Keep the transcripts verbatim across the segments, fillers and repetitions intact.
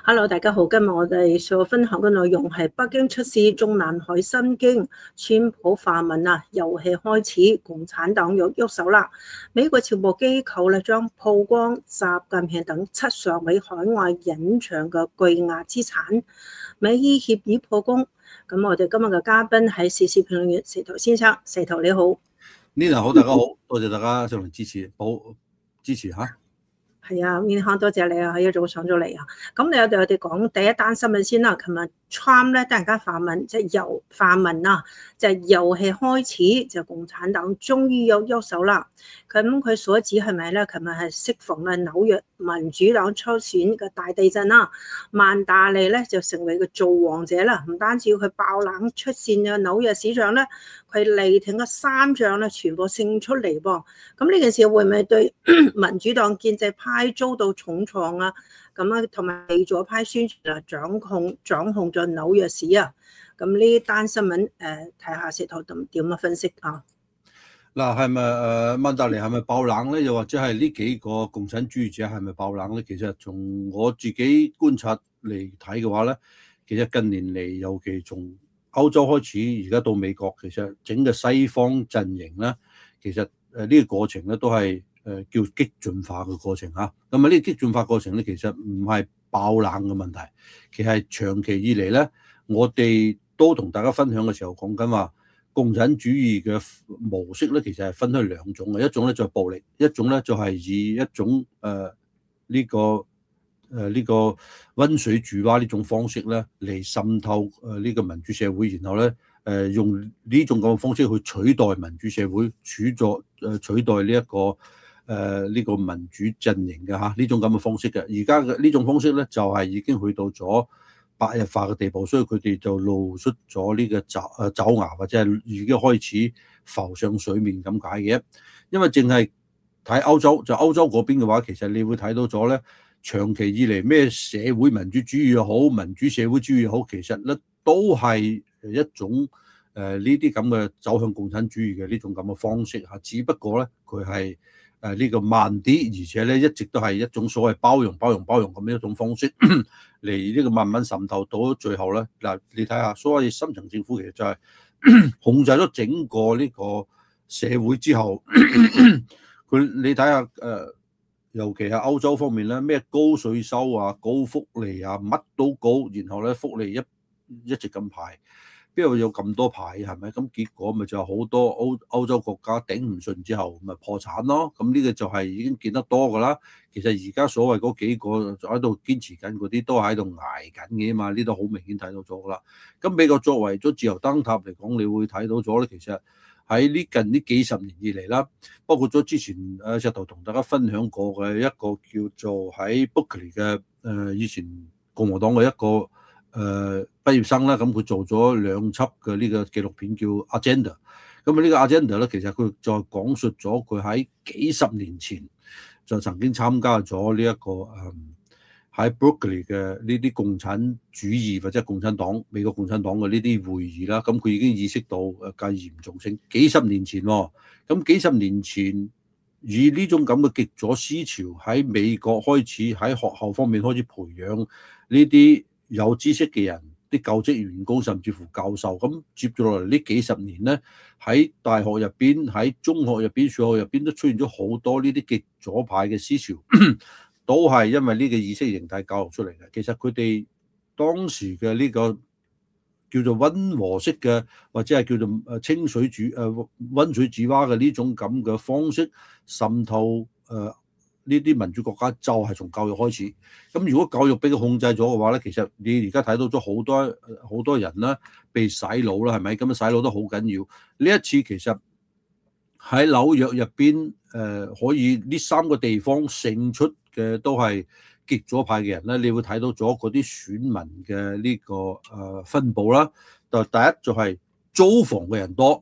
Hello，大家好，今日我哋所分享嘅內容係北京出事，中南海心驚，川普泛民啊，遊戲開始，共產黨又喐手啦。美國情報機構咧將曝光習近平等七上喺海外隱藏嘅巨額資產，美伊協議破功。咁我哋今日嘅嘉賓係時事評論員石頭先生，石頭你好。 呢度好，大家好，多謝大家上嚟支持，好支持嚇。 係啊 Winnie 多謝你啊，一早上咗嚟啊。咁你我哋我哋講第一單新聞先啦。琴日 Trump 咧突然間泛民即係由泛民啊，就係遊戲開始，就共產黨終於有喐手啦。咁佢所指係咪咧？琴日係適逢咧紐約民主黨初選嘅大地震啦，曼大利咧就成為個造王者啦。唔單止佢爆冷出線嘅紐約市長咧，佢力挺嘅三將咧全部勝出嚟噃。咁呢件事會唔會對民主黨建制派遭到重創啊？咁啊，同埋被左派宣傳啊，掌控掌控咗紐約市啊。咁呢單新聞誒，睇下石頭點點樣分析啊？ 嗱，係咪誒曼大利係咪爆冷咧？又或者係呢幾個共產主義者係咪爆冷咧？其實從我自己觀察嚟睇嘅話咧，其實近年嚟，尤其從歐洲開始，而家到美國，其實整個西方陣營咧，其實誒呢個過程咧都係誒叫激進化嘅過程嚇。咁啊呢個激進化過程咧，其實唔係爆冷嘅問題，其實係長期以嚟咧，我哋都同大家分享嘅時候講緊話，共產主義嘅模式咧，其實係分開兩種嘅，一種咧就係暴力，一種咧就係以一種誒呢、呃這個誒呢、呃這個溫水煮蛙呢種方式咧嚟滲透誒呢個民主社會，然後咧誒、呃、用呢種咁嘅方式去取代民主社會，取代誒取代呢、這、一個誒呢、呃這個民主陣營嘅嚇呢種咁嘅方式嘅。而家嘅呢種方式咧就係、是、已經去到咗白日化嘅地步，所以佢哋就露出咗呢個爪誒爪牙，或者係已經開始浮上水面咁解嘅。因為淨係睇歐洲，就歐洲嗰邊嘅話，其實你會睇到咗咧，長期以嚟咩社會民主主義又好，民主社會主義又好，其實咧都係一種誒呢啲咁嘅走向共產主義嘅呢種咁嘅方式嚇。只不過咧，佢係誒呢個慢啲，而且咧一直都係一種所謂包容、包容、包容咁樣一種方式。嚟呢個慢慢滲透到最後咧，嗱你睇下，所謂深層政府其實就係控制咗整個呢個社會之後，佢你睇下誒，尤其係歐洲方面咧，咩高稅收啊、高福利啊，乜都高，然後咧福利一一直咁排。邊度有咁多牌係咪？咁結果咪就好多歐歐洲國家頂唔順之後，咪破產咯。咁呢個就係已經見得多㗎啦。其實而家所謂嗰幾個就喺度堅持緊嗰啲，都喺度捱緊嘅嘛。呢度好明顯睇到咗㗎啦。咁美國作為咗自由燈塔嚟講，你會睇到咗咧。其實喺呢近呢幾十年以嚟啦，包括咗之前誒石頭同大家分享過嘅一個叫做喺 Berkeley 嘅誒以前共和黨嘅一個。誒、呃、畢業生啦，咁佢做咗兩輯嘅呢個紀錄片叫 Agenda， 咁啊呢個 Agenda 咧，其實佢就講述咗佢喺幾十年前就曾經參加咗呢一個誒喺 Berkeley 嘅呢啲共產主義或者共產黨美國共產黨嘅呢啲會議啦，咁佢已經意識到誒嘅嚴重性。幾十年前喎，咁幾十年前以呢種咁嘅極左思潮喺美國開始喺學校方面開始培養呢啲有知識嘅人，啲教職員工甚至乎教授，咁接住落嚟呢幾十年咧，喺大學入邊、喺中學入邊、小學入邊都出現咗好多呢啲極左派嘅思潮，都係因為呢個意識形態教育出嚟嘅。其實佢哋當時嘅呢個叫做溫和式嘅，或者係叫做誒清水煮誒溫水煮蛙嘅呢種咁嘅方式滲透誒。呢啲民主國家就係從教育開始，咁如果教育俾佢控制咗嘅話咧，其實你而家睇到咗好多好多人咧被洗腦啦，係咪？咁樣洗腦都好緊要。呢一次其實喺紐約入邊，誒、呃、可以呢三個地方勝出嘅都係極左派嘅人咧，你會睇到咗嗰啲選民嘅呢、這個誒、呃、分佈啦。就第一就係租房嘅人多，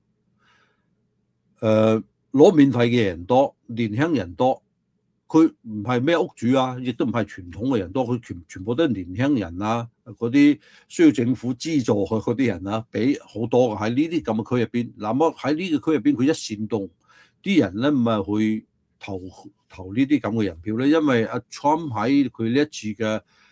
誒攞免費嘅人多，年輕人多。佢唔係咩屋主啊，亦都唔係傳統嘅人多，佢全全部都係年輕人啊，嗰啲需要政府資助佢嗰啲人啊，俾好多喺呢啲咁嘅區入邊。嗱，麼喺呢個區入邊，佢一煽動啲人咧，唔係去投投呢啲咁嘅人票咧，因為阿 Trump 喺佢呢一次嘅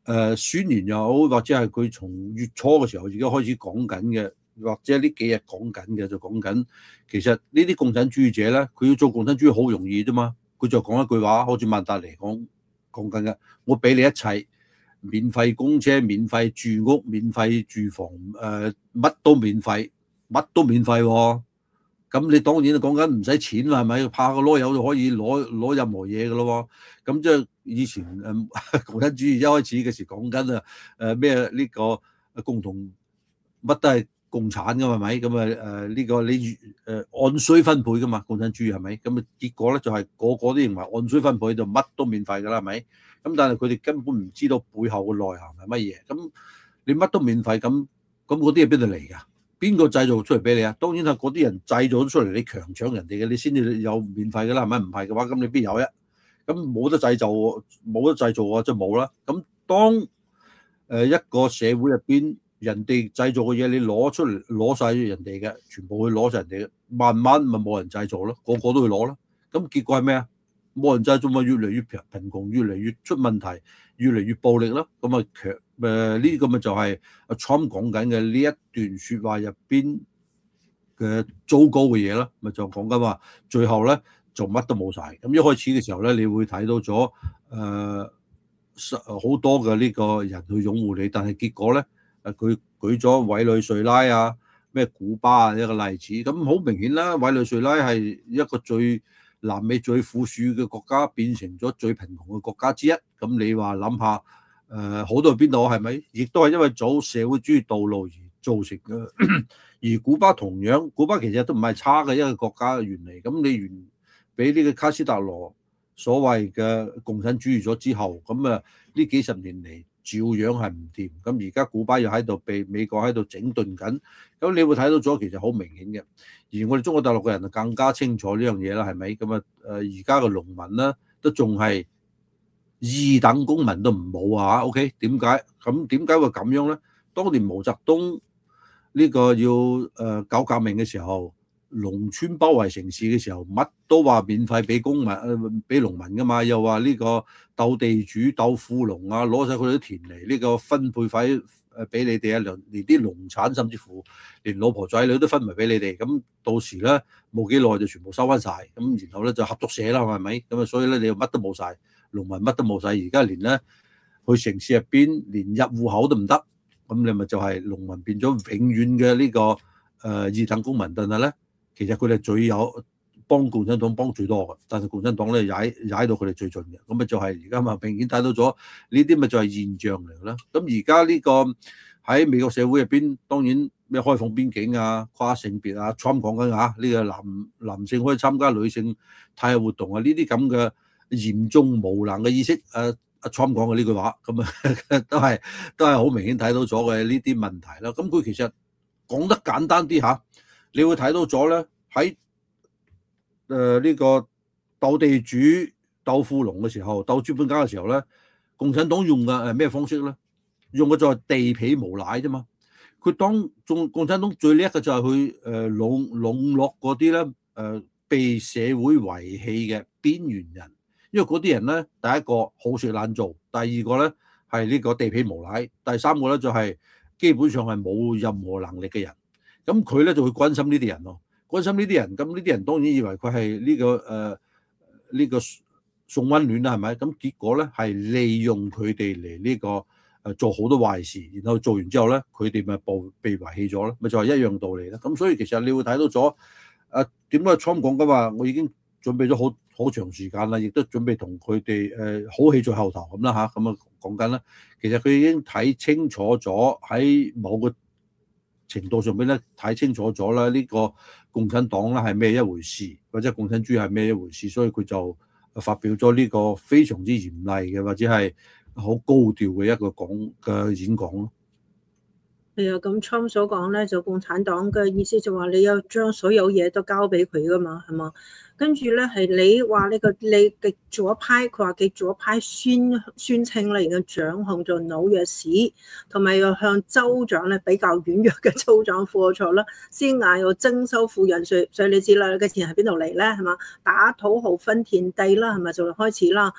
誒宣言又好，或者係佢從月初嘅時候已經開始講緊嘅，或者呢幾日講緊嘅就講緊，其實呢啲共產主義者咧，佢要做共產主義好容易啫嘛，佢就講一句話，好似曼達尼講講緊嘅，我俾你一切，免費公車、免費住屋、免費住房，誒、呃、乜都免費，乜都免費喎、哦。咁你當然講緊唔使錢啦，係咪？拍個籮柚就可以攞攞任何嘢噶咯喎。咁即係以前誒共產主義一開始嘅時講緊啊誒咩呢個共同乜都係共產噶嘛，係咪？咁啊誒呢個你誒按需分配噶嘛，共產主義係咪？咁啊結果咧就係、是、個個都認為按需分配就乜都免費㗎啦，係咪？咁但係佢哋根本唔知道背後嘅內涵係乜嘢。咁你乜都免費，咁咁嗰啲係邊度嚟㗎？邊個製造出嚟俾你啊？當然係嗰啲人製造出嚟，你強搶人哋嘅，你先至有免費㗎啦，係咪？唔係嘅話，咁你邊有啫？咁冇得製造，冇得製造啊，即係冇啦。咁當誒一個社會入邊，人哋製造嘅嘢，你攞出嚟攞晒人哋嘅，全部去攞晒人哋嘅，慢慢咪冇人製造咯，個個都去攞咯。咁結果係咩啊？冇人製造咪越嚟越貧貧窮，越嚟越出問題，越嚟越暴力咯。咁啊強誒呢個咪就係阿 Trump 講緊嘅呢一段説話入邊嘅糟糕嘅嘢咯。咪就講緊話，最後咧就乜都冇晒。咁一開始嘅時候咧，你會睇到咗誒好多嘅呢個人去擁護你，但係結果咧誒佢舉咗委內瑞拉啊、咩古巴啊一個例子。咁好明顯啦，委內瑞拉係一個最南美最富庶嘅國家變成咗最貧窮嘅國家之一，咁你話諗下，誒、呃、好到邊度係咪？亦都係因為走社會主義道路而造成嘅。而古巴同樣，古巴其實都唔係差嘅一個國家原嚟。咁你原俾呢個卡斯特羅所謂嘅共產主義咗之後，咁啊呢幾十年嚟照樣係唔掂。咁而家古巴又喺度被美國喺度整頓緊，咁你會睇到咗其實好明顯嘅。而我哋中國大陸嘅人就更加清楚呢樣嘢啦，係咪？咁啊誒，而家嘅農民咧都仲係二等公民都唔冇啊 ！OK， 點解？咁點解會咁樣咧？當年毛澤東呢個要誒搞革命嘅時候，農村包圍城市嘅時候，乜都話免費俾公民誒俾農民噶嘛，又話呢個鬥地主鬥富農啊，攞晒佢哋啲田嚟，呢個分配費誒俾你哋啊，連連啲農產甚至乎連老婆仔女都分埋俾你哋，咁到時咧冇幾耐就全部收翻晒，咁然後咧就合作社啦，係咪？咁啊，所以咧你又乜都冇晒，農民乜都冇晒，而家連咧去城市入邊連入戶口都唔得，咁你咪就係農民變咗永遠嘅呢個誒二等公民，但係咧其實佢哋最有幫共產黨幫最多嘅，但係共產黨咧踩踩到佢哋最盡嘅，咁咪就係而家咪明顯睇到咗呢啲咪就係現象嚟啦。咁而家呢個喺美國社會入邊，當然咩開放邊境啊、跨性別啊 ，Trump 講緊嚇呢個男男性可以參加女性體育活動啊，呢啲咁嘅嚴重無能嘅意識，誒阿 Trump 講嘅呢句話，咁啊都係都係好明顯睇到咗嘅呢啲問題啦。咁佢其實講得簡單啲嚇，你會睇到咗咧喺誒呢個鬥地主、鬥富農嘅時候、鬥資本家嘅時候咧，共產黨用嘅係咩方式咧？用嘅就係地痞無賴啫嘛。佢當中共產黨最叻嘅就係去誒籠籠絡嗰啲咧誒被社會遺棄嘅邊緣人，因為嗰啲人咧，第一個好食懶做，第二個咧係呢個地痞無賴，第三個咧就係基本上係冇任何能力嘅人。咁佢咧就會關心呢啲人咯。關心呢啲人，咁呢啲人當然以為佢係呢個誒呢、呃這個送溫暖啦，係咪？咁結果咧係利用佢哋嚟呢個誒、呃、做好多壞事，然後做完之後咧，佢哋咪被被遺棄咗咧，咪就係、是、一樣道理啦。咁所以其實你會睇到咗誒點解 Trump 講嘅話，我已經準備咗好好長時間啦，亦都準備同佢哋誒好戲在後頭咁啦嚇，咁啊講緊啦。其實佢已經睇清楚咗喺某個程度上邊咧睇清楚咗啦，呢個共產黨咧係咩一回事，或者共產主義係咩一回事，所以佢就發表咗呢個非常之嚴厲嘅或者係好高調嘅一個講嘅演講咯。 係啊，咁 Trump 所講咧，就共產黨嘅意思就話你要將所有嘢都交俾佢噶嘛，係嘛？跟住咧係你話呢個你極左派，佢話極左派宣宣稱咧，而家掌控咗紐約市，同埋又向州長咧比較軟弱嘅州長課錯啦，先嗌要徵收富人稅，所以你知啦，嘅錢喺邊度嚟咧？係嘛？打土豪分田地啦，係咪就開始啦？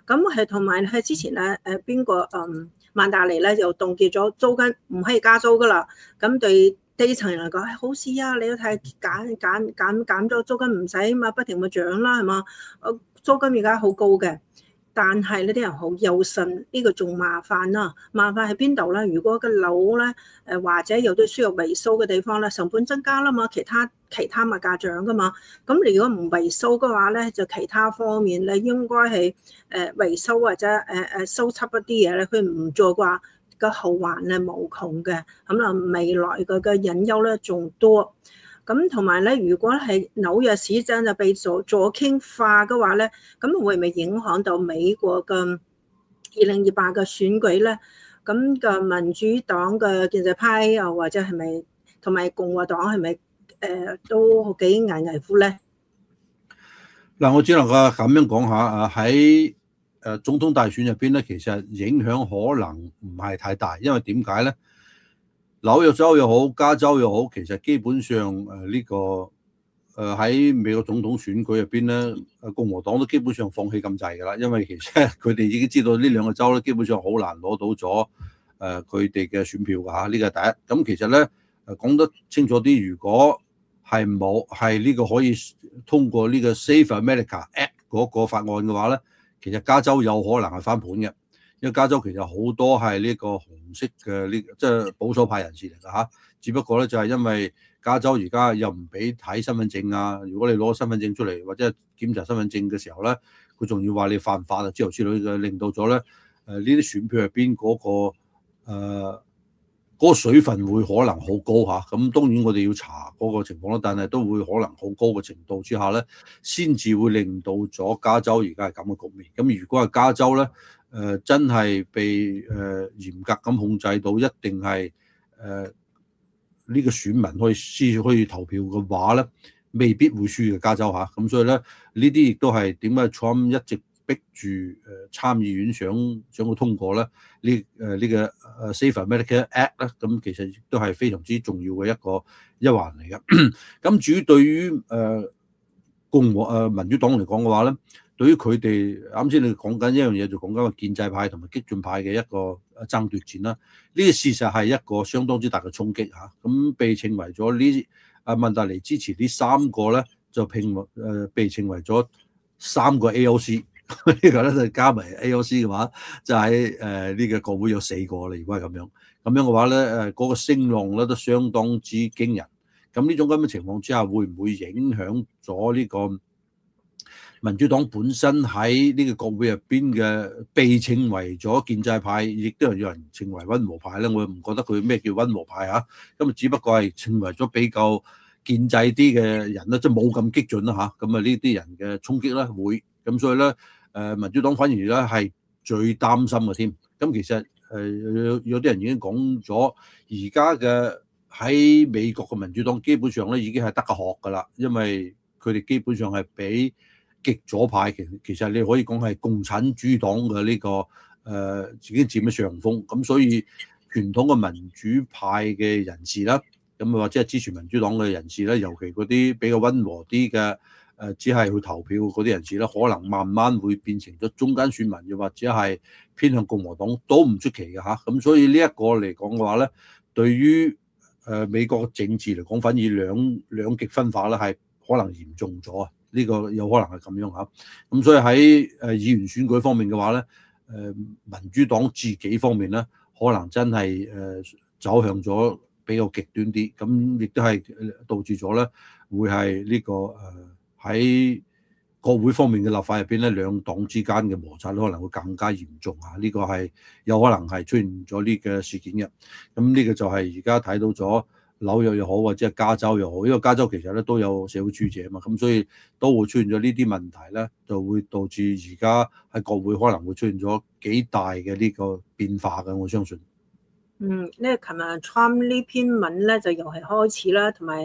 咁係同埋係之前咧誒邊個嗯曼達尼咧又凍結咗租金，唔可以加租噶啦。咁對低層人嚟講係好事啊！你都睇減減減減咗租金唔使嘛，不停咪漲啦係嘛？誒租金而家好高嘅。但係呢啲人好憂心，呢個仲麻煩啦。麻煩喺邊度咧？如果個樓咧誒或者有啲需要維修嘅地方咧，成本增加啦嘛，其他其他物價漲噶嘛。咁你如果唔維修嘅話咧，就其他方面咧應該係誒維修或者誒誒修葺一啲嘢咧，佢唔做嘅話，個後患咧無窮嘅。咁啊未來佢嘅隱憂咧仲多。咁同埋咧，如果係紐約市真係被左左傾化嘅話咧，咁會唔會影響到美國嘅二零二八嘅選舉咧？咁個民主黨嘅建制派又或者係咪同埋共和黨係咪誒都幾危危乎咧？ 嗱，我只能夠咁樣講下啊，喺誒總統大選入邊咧，其實影響可能唔係太大，因為點解咧？紐約州又好，加州又好，其實基本上誒呢、這個誒喺、呃、美國總統選舉入邊咧，誒共和黨都基本上放棄咁滯㗎啦，因為其實佢哋已經知道呢兩個州咧，基本上好難攞到咗誒佢哋嘅選票㗎嚇，呢個係第一。咁其實咧誒講得清楚啲，如果係冇係呢個可以通過呢個 Save America Act 嗰個法案嘅話咧，其實加州有可能係翻盤嘅。因為加州其實好多係呢個紅色嘅呢，即係保守派人士嚟㗎嚇。只不過咧就係因為加州而家又唔俾睇身份證啊，如果你攞身份證出嚟或者檢查身份證嘅時候咧，佢仲要話你犯法啊之類之類嘅，令到咗咧誒呢啲選票入邊嗰個誒、呃嗰個水分會可能好高嚇。咁當然我哋要查嗰個情況啦，但係都會可能好高嘅程度之下咧，先至會令到咗加州而家係咁嘅局面。咁如果係加州咧，誒、呃、真係被誒、呃、嚴格咁控制到，一定係誒呢個選民可以先可以投票嘅話咧，未必會輸嘅加州嚇。咁、啊、所以咧，呢啲亦都係點解 Trump 一直逼住誒參議院想想佢通過咧？呢誒呢個誒 Save America Act 咧，咁其實亦都係非常之重要嘅一個一環嚟嘅。咁至於對於誒、呃、共和誒、呃、民主黨嚟講嘅話咧，對於佢哋啱先你講緊一樣嘢，就講緊個建制派同埋激進派嘅一個爭奪戰啦。呢個事實係一個相當之大嘅衝擊嚇。咁被稱為咗呢阿曼達尼支持呢三個咧，就聘誒、呃、被稱為咗三個 A O C。呢個咧就加埋 A O C 嘅話，就喺誒呢個國會有四個啦。如果係咁樣，咁樣嘅話咧，誒、那、嗰個聲浪咧都相當之驚人。咁呢種咁嘅情況之下，會唔會影響咗呢個民主黨本身喺呢個國會入邊嘅被稱為咗建制派，亦都有人稱為溫和派咧？我唔覺得佢咩叫溫和派嚇，咁啊只不過係稱為咗比較建制啲嘅人咧，即係冇咁激進啦嚇。咁啊呢啲人嘅衝擊咧會，咁所以咧誒民主黨反而咧係最擔心嘅添。咁其實誒有有啲人已經講咗，而家嘅喺美國嘅民主黨基本上咧已經係得個學噶啦，因為佢哋基本上係俾極左派，其其實你可以講係共產主黨嘅呢、這個誒、呃、自己佔咗上風，咁所以傳統嘅民主派嘅人士啦，咁或者係支持民主黨嘅人士咧，尤其嗰啲比較溫和啲嘅誒，只係去投票嗰啲人士咧，可能慢慢會變成咗中間選民，又或者係偏向共和黨都唔出奇嘅嚇。咁所以呢一個嚟講嘅話咧，對於誒美國政治嚟講，反而兩兩極分化咧係可能嚴重咗啊！呢個有可能係咁樣嚇，咁所以喺誒議員選舉方面嘅話咧，誒民主黨自己方面咧，可能真係誒走向咗比較極端啲，咁亦都係導致咗咧會係呢個誒喺國會方面嘅立法入邊咧，兩黨之間嘅摩擦可能會更加嚴重嚇，呢個係有可能係出現咗呢個事件嘅，咁呢個就係而家睇到咗。紐約又好，或者係加州又好，因為加州其實咧都有社會主義者嘛，咁所以都會出現咗呢啲問題咧，就會導致而家喺國會可能會出現咗幾大嘅呢個變化嘅，我相信。 嗯，呢個琴日 Trump 呢篇文咧就又係開始啦，同埋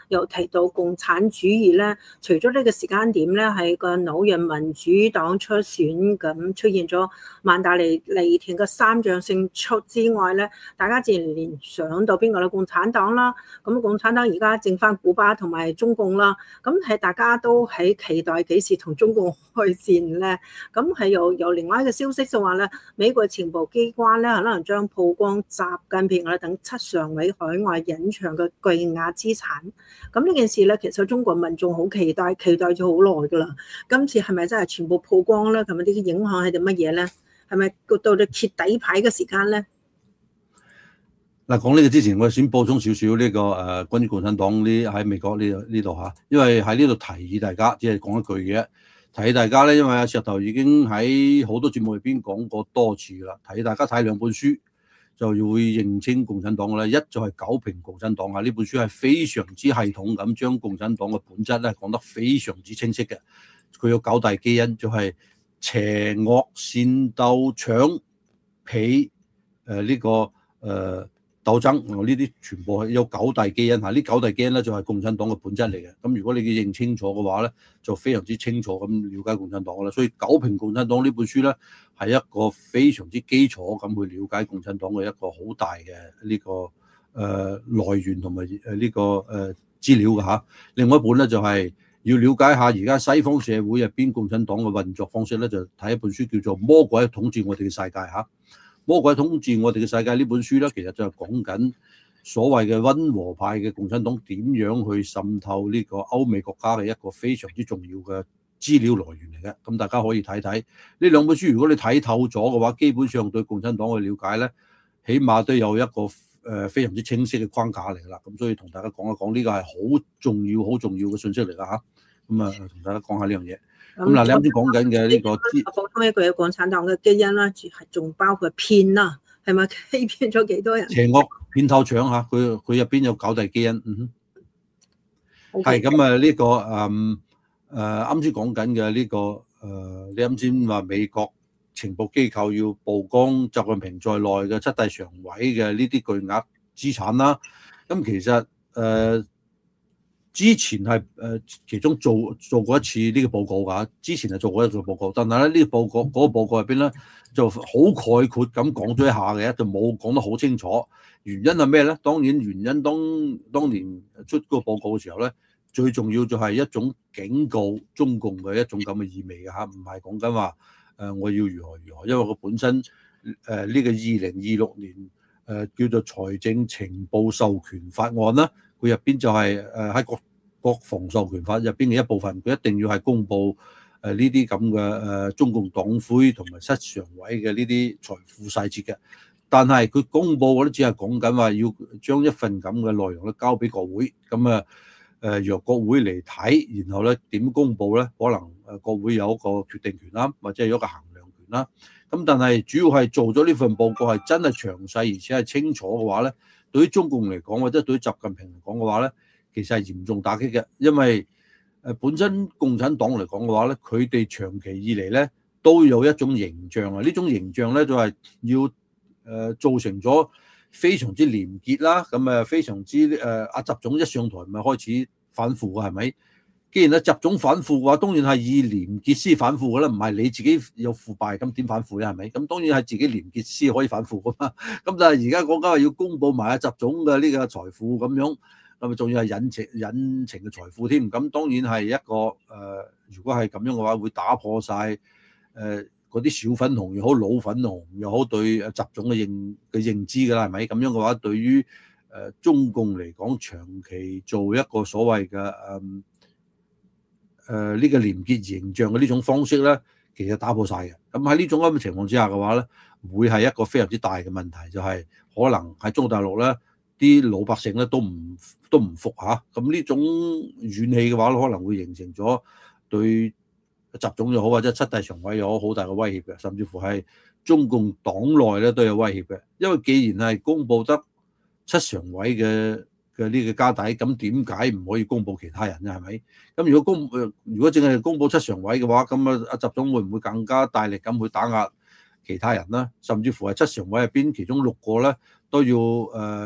又提到共產主義咧，除咗呢個時間點咧係個紐約民主黨出選咁出現咗曼達尼尼田嘅三將勝出之外咧，大家自然聯想到邊個咧？共產黨啦，咁共產黨而家剩翻古巴同埋中共啦，咁係大家都喺期待幾時同中共開戰咧？咁係有有另外一個消息就話咧，美國情報機關咧可能將曝光習近平啦等七常委海外隱藏嘅巨額資產。咁呢件事咧，其實中國民眾好期待，期待咗好耐噶啦。今次係咪真係全部曝光咧？咁啊啲影響係啲乜嘢咧？係咪到到揭底牌嘅時間咧？ 嗱，講呢個之前，我先補充少少呢個誒關於共產黨呢喺美國呢呢度嚇，因為喺呢度提議大家，只係講一句嘅，提議大家咧，因為阿石頭已經喺好多節目入邊講過多次啦，提議大家睇兩本書，就會認清共產黨嘅啦。一就係《九評共產黨》啊，呢本書係非常之系統咁將共產黨嘅本質咧講得非常之清晰嘅。佢有九大基因，就係邪惡、善鬥、搶、鄙誒呢個誒。呃鬥爭，呢啲全部係有九大基因嚇，呢九大基因咧就係共產黨嘅本質嚟嘅。咁如果你認清楚嘅話咧，就非常之清楚咁了解共產黨啦。所以《九評共產黨》呢本書咧係一個非常之基礎咁去了解共產黨嘅一個好大嘅呢、這個誒、呃、來源同埋誒呢個誒、呃、資料嘅嚇。另外一本咧就係、是、要了解下而家西方社會入邊共產黨嘅運作方式咧，就睇一本書叫做《魔鬼統治我哋嘅世界》嚇。魔鬼統治我哋嘅世界呢本書咧，其實就係講緊所謂嘅溫和派嘅共產黨點樣去滲透呢個歐美國家嘅一個非常之重要嘅資料來源嚟嘅。咁大家可以睇睇呢兩本書，如果你睇透咗嘅話，基本上對共產黨嘅了解咧，起碼都有一個誒非常之清晰嘅框架嚟㗎啦。咁所以同大家講一講呢個係好重要、好重要嘅信息嚟㗎嚇。咁啊，同大家講下呢樣嘢。咁嗱，你啱先講緊嘅呢個， 補充一句，共產黨嘅基因啦，係仲包括騙啦，係咪欺騙咗幾多人？ 邪惡、騙透、搶嚇，佢佢入邊有九大基因。嗯哼，係咁啊，呢個誒誒啱先講緊嘅呢個誒，你啱先話美國情報機構要曝光習近平在內嘅七大常委嘅呢啲巨額資產啦。咁其實誒。呃之前係誒其中做做過一次呢個報告㗎，之前係做過一做報告，但係咧呢個報告嗰個報告入邊咧就好概括咁講咗一下嘅，就冇講得好清楚。原因係咩咧？當然原因當當年出嗰個報告嘅時候咧，最重要就係一種警告中共嘅一種咁嘅意味嘅嚇，唔係講緊話誒我要如何如何，因為佢本身誒呢、呃這個二零二六年誒、呃、叫做財政情報授權法案啦。佢入邊就係誒喺國國防授權法入邊嘅一部分，佢一定要係公布誒呢啲咁嘅誒中共黨魁同埋七常委嘅呢啲財富細節嘅。但係佢公布嗰啲只係講緊話要將一份咁嘅內容咧交俾國會，咁啊誒由國會嚟睇，然後咧點公布咧？可能誒國會有一個決定權啦，或者係有一個衡量權啦。咁但係主要係做咗呢份報告係真係詳細而且係清楚嘅話咧，對於中共嚟講，或者對於習近平嚟講嘅話咧，其實係嚴重打擊嘅，因為誒本身共產黨嚟講嘅話咧，佢哋長期以嚟咧都有一種形象啊，呢種形象咧就係要誒造成咗非常之廉潔啦，咁誒非常之誒阿習總一上台咪開始反腐嘅係咪？既然阿習總反腐嘅話，當然係以廉潔先反腐嘅啦，唔係你自己有腐敗咁點反腐咧係咪？咁當然係自己廉潔先可以反腐噶嘛。咁但係而家講緊話要公佈埋阿習總嘅呢個財富咁樣，咁啊仲要係隱情隱情嘅財富添。咁當然係一個誒、呃，如果係咁樣嘅話，會打破晒誒嗰啲小粉紅又好老粉紅又好對習總嘅認嘅認知㗎啦，係咪？咁樣嘅話，對於誒、呃、中共嚟講，長期做一個所謂嘅誒。呃誒呢、呃這個廉潔形象嘅呢種方式咧，其實打破晒嘅。咁喺呢種咁嘅情況之下嘅話咧，會係一個非常之大嘅問題，就係、是、可能喺中國大陸咧，啲老百姓咧都唔都唔服嚇。咁呢種怨氣嘅話，可能會形成咗對習總又好或者七大常委又好好大嘅威脅嘅，甚至乎係中共黨內咧都有威脅嘅。因為既然係公佈得七常委嘅嘅呢個家底，咁點解唔可以公佈其他人咧？係咪？咁如果公如果淨係公佈七常委嘅話，咁啊阿習總會唔會更加大力咁去打壓其他人咧？甚至乎係七常委入邊其中六個咧都要誒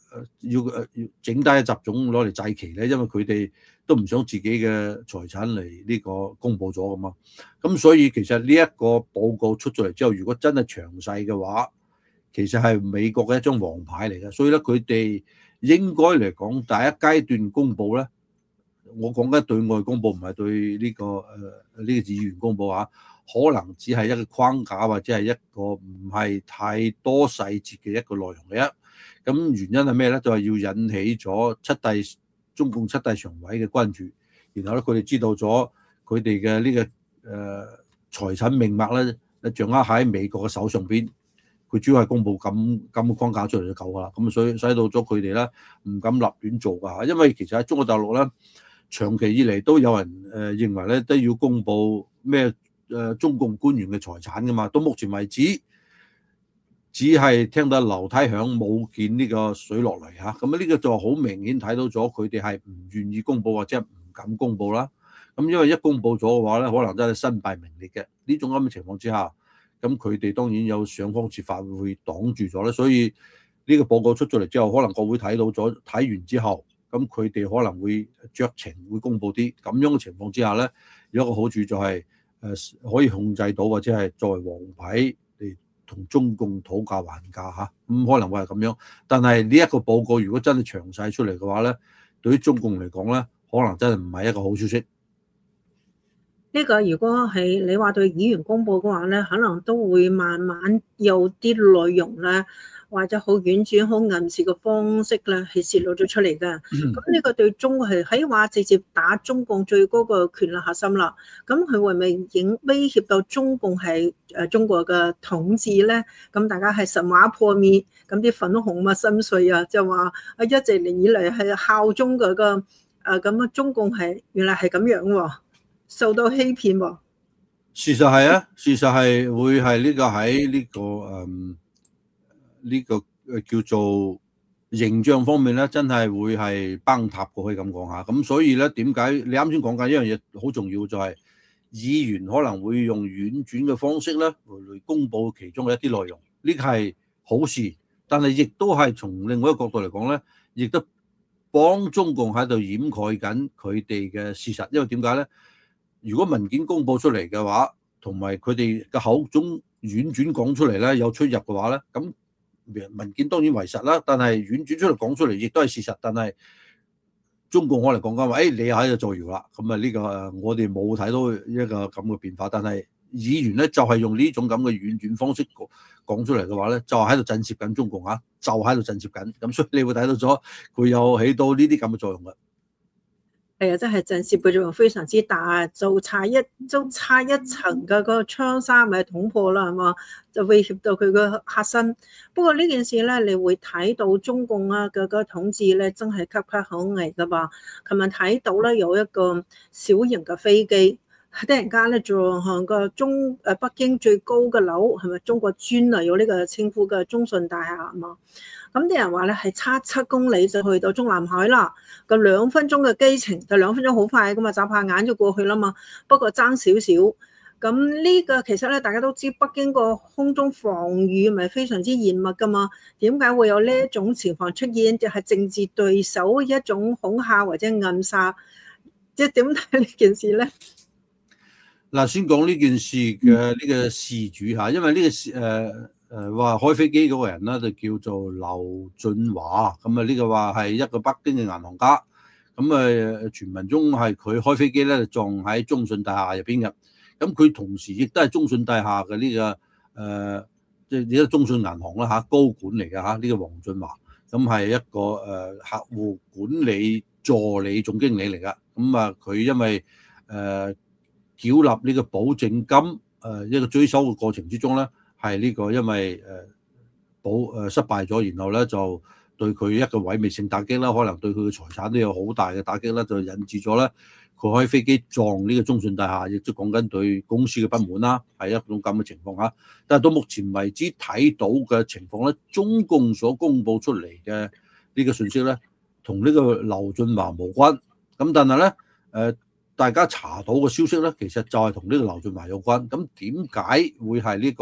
要誒要整低一集種攞嚟祭旗咧？因為佢哋都唔想自己嘅財產嚟呢個公佈咗噶嘛。咁所以其實呢一個報告出咗嚟之後，如果真係詳細嘅話，其實係美國嘅一張王牌嚟嘅。所以咧，佢哋應該嚟講第一階段公佈咧，我講緊對外公佈，唔係對呢個誒呢個議員公佈啊。可能只係一個框架或者係一個唔係太多細節嘅一個內容嚟嘅。咁原因係咩咧？就係要引起咗七大中共七大常委嘅關注，然後咧佢哋知道咗佢哋嘅呢個誒財產命脈咧，掌握喺美國嘅手上邊。佢主要係公佈咁咁嘅框架出嚟就夠噶啦。咁所以使到咗佢哋咧唔敢立亂做㗎。因為其實喺中國大陸咧，長期以嚟都有人誒認為咧都要公佈咩誒中共官員嘅財產㗎嘛。到目前為止，只係聽到樓梯響，冇見呢個水落嚟嚇。咁呢個就好明顯睇到咗佢哋係唔願意公佈或者唔敢公佈啦。咁因為一公佈咗嘅話咧，可能真係身敗名裂嘅。呢種咁嘅情況之下，咁佢哋當然有想方設法會擋住咗咧。所以呢個報告出咗嚟之後，可能國會睇到咗，睇完之後，咁佢哋可能會酌情會公佈啲。咁樣嘅情況之下咧，有一個好處就係誒可以控制到或者係作為王牌嚟同中共討價還價嚇。咁可能會係咁樣。但係呢一個報告如果真係詳細出嚟嘅話咧，對於中共嚟講咧，可能真係唔係一個好消息。 呢個如果係你話對議員公佈嘅話咧，可能都會慢慢有啲內容咧，或者好婉轉、好暗示嘅方式咧，係泄露咗出嚟嘅。咁呢個對中國係喺話直接打中共最高嘅權力核心啦。咁佢會唔會影威脅到中共係誒中國嘅統治咧？咁大家係神話破滅，咁啲粉紅啊心碎啊，就話啊一直年以嚟係效忠嗰個誒咁啊，中共係原來係咁樣喎。受到欺騙喎。 事實係啊，事實係會係呢個喺呢、這個誒呢、這個誒叫做形象方面咧，真係會係崩塌過，可以咁講下。咁所以咧，點解你啱先講緊一樣嘢好重要，就係議員可能會用婉轉嘅方式咧嚟公佈其中嘅一啲內容，呢個係好事，但係亦都係從另外一個角度嚟講咧，亦都幫中共喺度掩蓋緊佢哋嘅事實。因為點解咧？如果文件公佈出嚟嘅話，同埋佢哋嘅口中婉轉講出嚟咧有出入嘅話咧，咁文件當然為實啦。但係婉轉出嚟講出嚟亦都係事實。但係中共可能講緊話，誒、哎、你又喺度造謠啦。咁啊呢個我哋冇睇到一個咁嘅變化。但係議員咧就係、是、用呢種咁嘅婉轉方式講出嚟嘅話咧，就喺度震懾緊中共嚇，就喺度震懾緊。咁所以你會睇到咗佢有起到呢啲咁嘅作用嘅。 係啊，真係震懾嘅作用非常之大，就差一就差一層嘅嗰個窗紗咪捅破啦，係嘛？就威脅到佢個核心。不過呢件事咧，你會睇到中共啊嘅個統治咧，真係岌岌可危噶噃。琴日睇到咧有一個小型嘅飛機，突然間咧撞向個中誒北京最高嘅樓，係咪中國尊啊？有呢個稱呼嘅中信大廈啊嘛。咁啲人話咧係差七公里就去到中南海啦，個兩分鐘嘅機程就兩分鐘好快噶嘛，眨下眼就過去啦嘛。不過爭少少，咁呢個其實咧大家都知北京個空中防禦咪非常之嚴密噶嘛，點解會有呢一種情況出現？就係政治對手一種恐嚇或者暗殺，即係點睇呢件事咧？ 嗱，先講呢件事嘅呢個事主嚇，因為呢個事誒。誒話開飛機嗰個人咧就叫做劉俊華，咁啊呢個話係一個北京嘅銀行家，咁啊傳聞中係佢開飛機咧就撞喺中信大廈入邊嘅，咁佢同時亦都係中信大廈嘅呢個誒即係呢個中信銀行啦嚇高管嚟嘅嚇，呢個黃俊華，咁係一個誒客戶管理助理總經理嚟㗎，咁啊佢因為誒繳納呢個保證金誒一個追收嘅過程之中咧。係呢個因為誒保誒失敗咗，然後咧就對佢一個毀滅性打擊啦，可能對佢嘅財產都有好大嘅打擊啦，就引致咗咧佢開飛機撞呢個中信大廈，亦都講緊對公司嘅不滿啦，係一種咁嘅情況嚇。但係到目前為止睇到嘅情況咧，中共所公佈出嚟嘅呢個信息咧，同呢個劉俊華無關。咁但係咧誒。大家查到嘅消息咧，其實就係同呢個劉俊華有關。咁點解會係呢個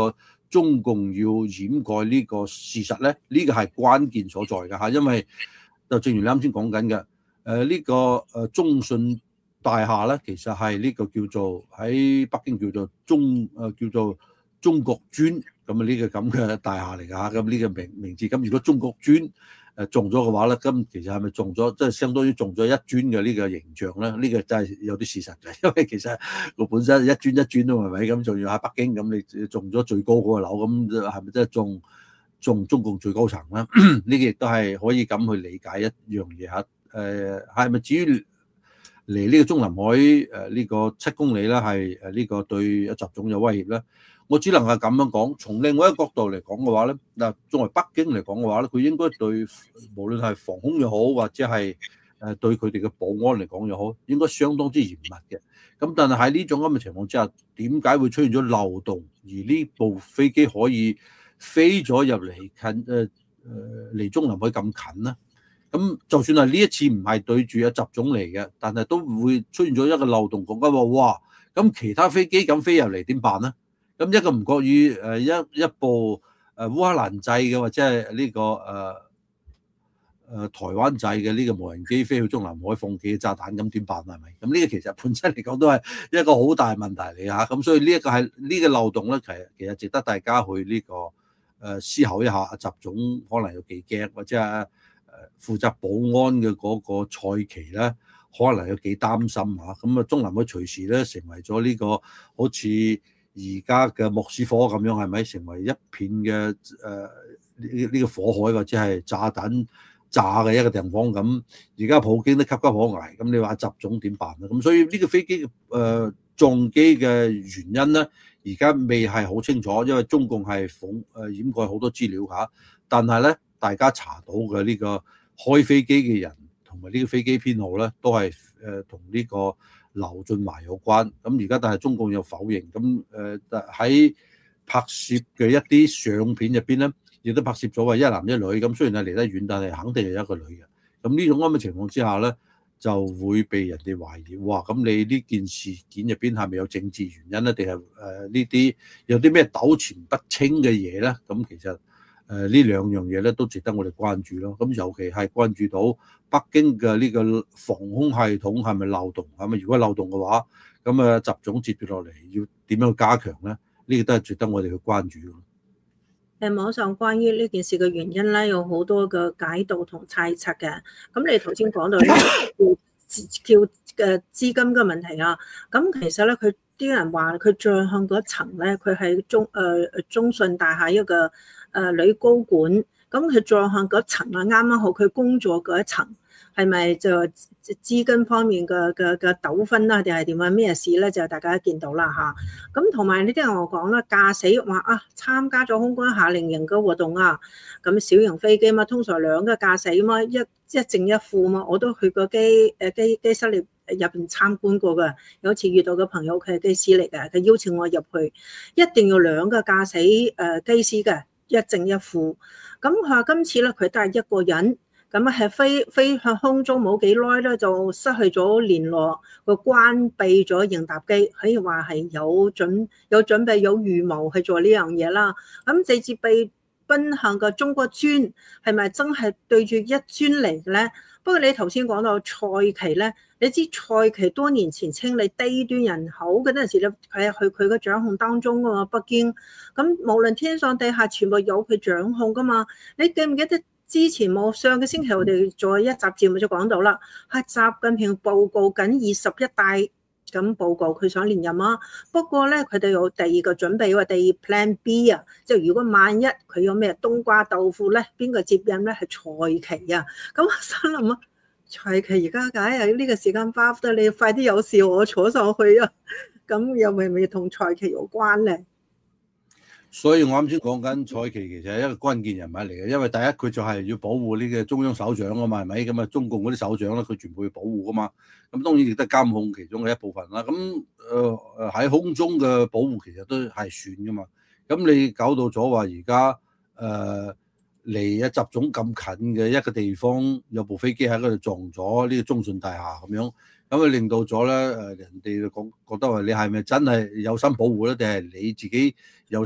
中共要掩蓋呢個事實咧？呢、這個係關鍵所在㗎嚇，因為就正如你啱先講緊嘅，誒、呃、呢、這個誒中信大廈咧，其實係呢個叫做喺北京叫做中誒、呃、叫做中國尊咁啊呢個咁嘅大廈嚟㗎嚇，咁呢個名名字咁，如果中國尊誒中咗嘅話咧，咁其實係咪中咗即係相當於中咗一尊嘅呢個形象咧？呢、這個真係有啲事實嘅，因為其實我本身一尊一尊都係咪咁，仲要喺北京咁，你中咗最高嗰個樓，咁係咪真係中中中共最高層咧？呢個亦都係可以咁去理解一樣嘢嚇。誒係咪至於離呢個中南海誒呢個七公里咧係誒呢個對習總有威脅咧？我只能係咁樣講。從另外一個角度嚟講嘅話咧，嗱作為北京嚟講嘅話咧，佢應該對無論係防空又好，或者係誒對佢哋嘅保安嚟講又好，應該相當之嚴密嘅。咁但係喺呢種咁嘅情況之下，點解會出現咗漏洞，而呢部飛機可以飛咗入嚟近誒誒離中南海咁近咧？咁就算係呢一次唔係對住阿習總嚟嘅，但係都會出現咗一個漏洞，講緊話哇，咁其他飛機咁飛入嚟點辦咧？咁一個唔覺意誒一一部誒烏克蘭製嘅或者係呢個誒誒、呃、台灣製嘅呢個無人機飛去中南海放幾個炸彈，咁點辦係咪？咁呢個其實本身嚟講都係一個好大問題嚟嚇。咁所以呢一個係呢個漏洞咧，其實其實值得大家去呢、這個誒、呃、思考一下。阿習總可能有幾驚，或者係誒負責保安嘅嗰個蔡奇咧，可能有幾擔心嚇。咁啊，中南海隨時咧成為咗呢、這個好似而家嘅莫斯科咁樣，係咪成為一片嘅誒呢呢個火海或者係炸彈炸嘅一個地方咁？而家普京都岌岌可危，咁你話習總點辦咧？咁所以呢個飛機誒、呃、撞機嘅原因咧，而家未係好清楚，因為中共係諷誒掩蓋好多資料嚇。但係咧，大家查到嘅呢個開飛機嘅人同埋呢個飛機編號咧，都係誒同呢個劉俊華有關。咁而家但係中共有否認。咁誒喺拍攝嘅一啲相片入邊咧，亦都拍攝咗話一男一女。咁雖然係離得遠，但係肯定係一個女嘅。咁呢種咁嘅情況之下咧，就會被人哋懷疑。哇！咁你呢件事件入邊係咪有政治原因咧？定係誒呢啲有啲咩糾纏不清嘅嘢咧？咁其實誒呢兩樣嘢咧都值得我哋關注咯。咁尤其係關注到北京嘅呢個防空系統係咪漏洞？係咪如果漏洞嘅話，咁啊習總接住落嚟要點樣去加強咧？呢個都係值得我哋去關注嘅。 誒網上關於呢件事嘅原因咧，有好多嘅解讀同猜測嘅。咁你頭先講到叫嘅資金嘅問題啊，咁其實咧佢啲人話佢最向嗰層咧，佢係中誒、呃、中信大廈一個誒、呃、女高管，咁佢再向嗰層啊，啱啱好佢工作嗰一層。係咪就資金方面嘅嘅嘅糾紛啦，定係點啊？咩事咧？就大家見到啦嚇。咁同埋呢啲人我講啦，駕駛話啊，參加咗空軍夏令營嘅活動啊，咁小型飛機嘛，通常兩個駕駛嘛，一一正一副嘛，我都去過機誒機機室入入邊參觀過㗎。有次遇到個朋友，佢係機師嚟嘅，佢邀請我入去，一定要兩個駕駛誒機師嘅，一正一副。咁佢話今次咧，佢帶一個人。咁啊，係飛飛向空中冇幾耐咧，就失去咗聯絡，佢關閉咗應答機，可以話係有準有準備有預謀去做呢樣嘢啦。咁直接被奔向嘅中國尊係咪真係對住一尊嚟嘅咧？不過你頭先講到蔡奇咧，你知蔡奇多年前清理低端人口嗰陣時咧，佢係去佢嘅掌控當中噶嘛，北京。咁無論天上地下，全部有佢掌控噶嘛。你記唔記得？之前冇上個星期我哋做一集節目就講到啦，係習近平報告緊二十一大咁報告佢想連任啊。不過咧，佢哋有第二個準備，話第二 plan B 啊，即係如果萬一佢有咩冬瓜豆腐咧，邊個接任咧係蔡奇啊。咁我心諗啊，蔡奇而家梗係呢個時間巴得你快啲有事我坐上去啊。咁又咪咪同蔡奇有關咧？ 所以我啱先講緊蔡奇其實係一個關鍵人物嚟嘅，因為第一佢就係要保護呢個中央首長啊嘛，係咪？咁啊中共嗰啲首長咧，佢全部要保護噶嘛。咁當然亦都係監控其中嘅一部分啦。咁誒誒喺空中嘅保護其實都係算噶嘛。咁你搞到咗話而家誒離啊習總咁近嘅一個地方，有部飛機喺嗰度撞咗呢個中信大廈咁樣，咁啊令到咗咧誒人哋講覺得話你係咪真係有心保護咧，定係你自己有心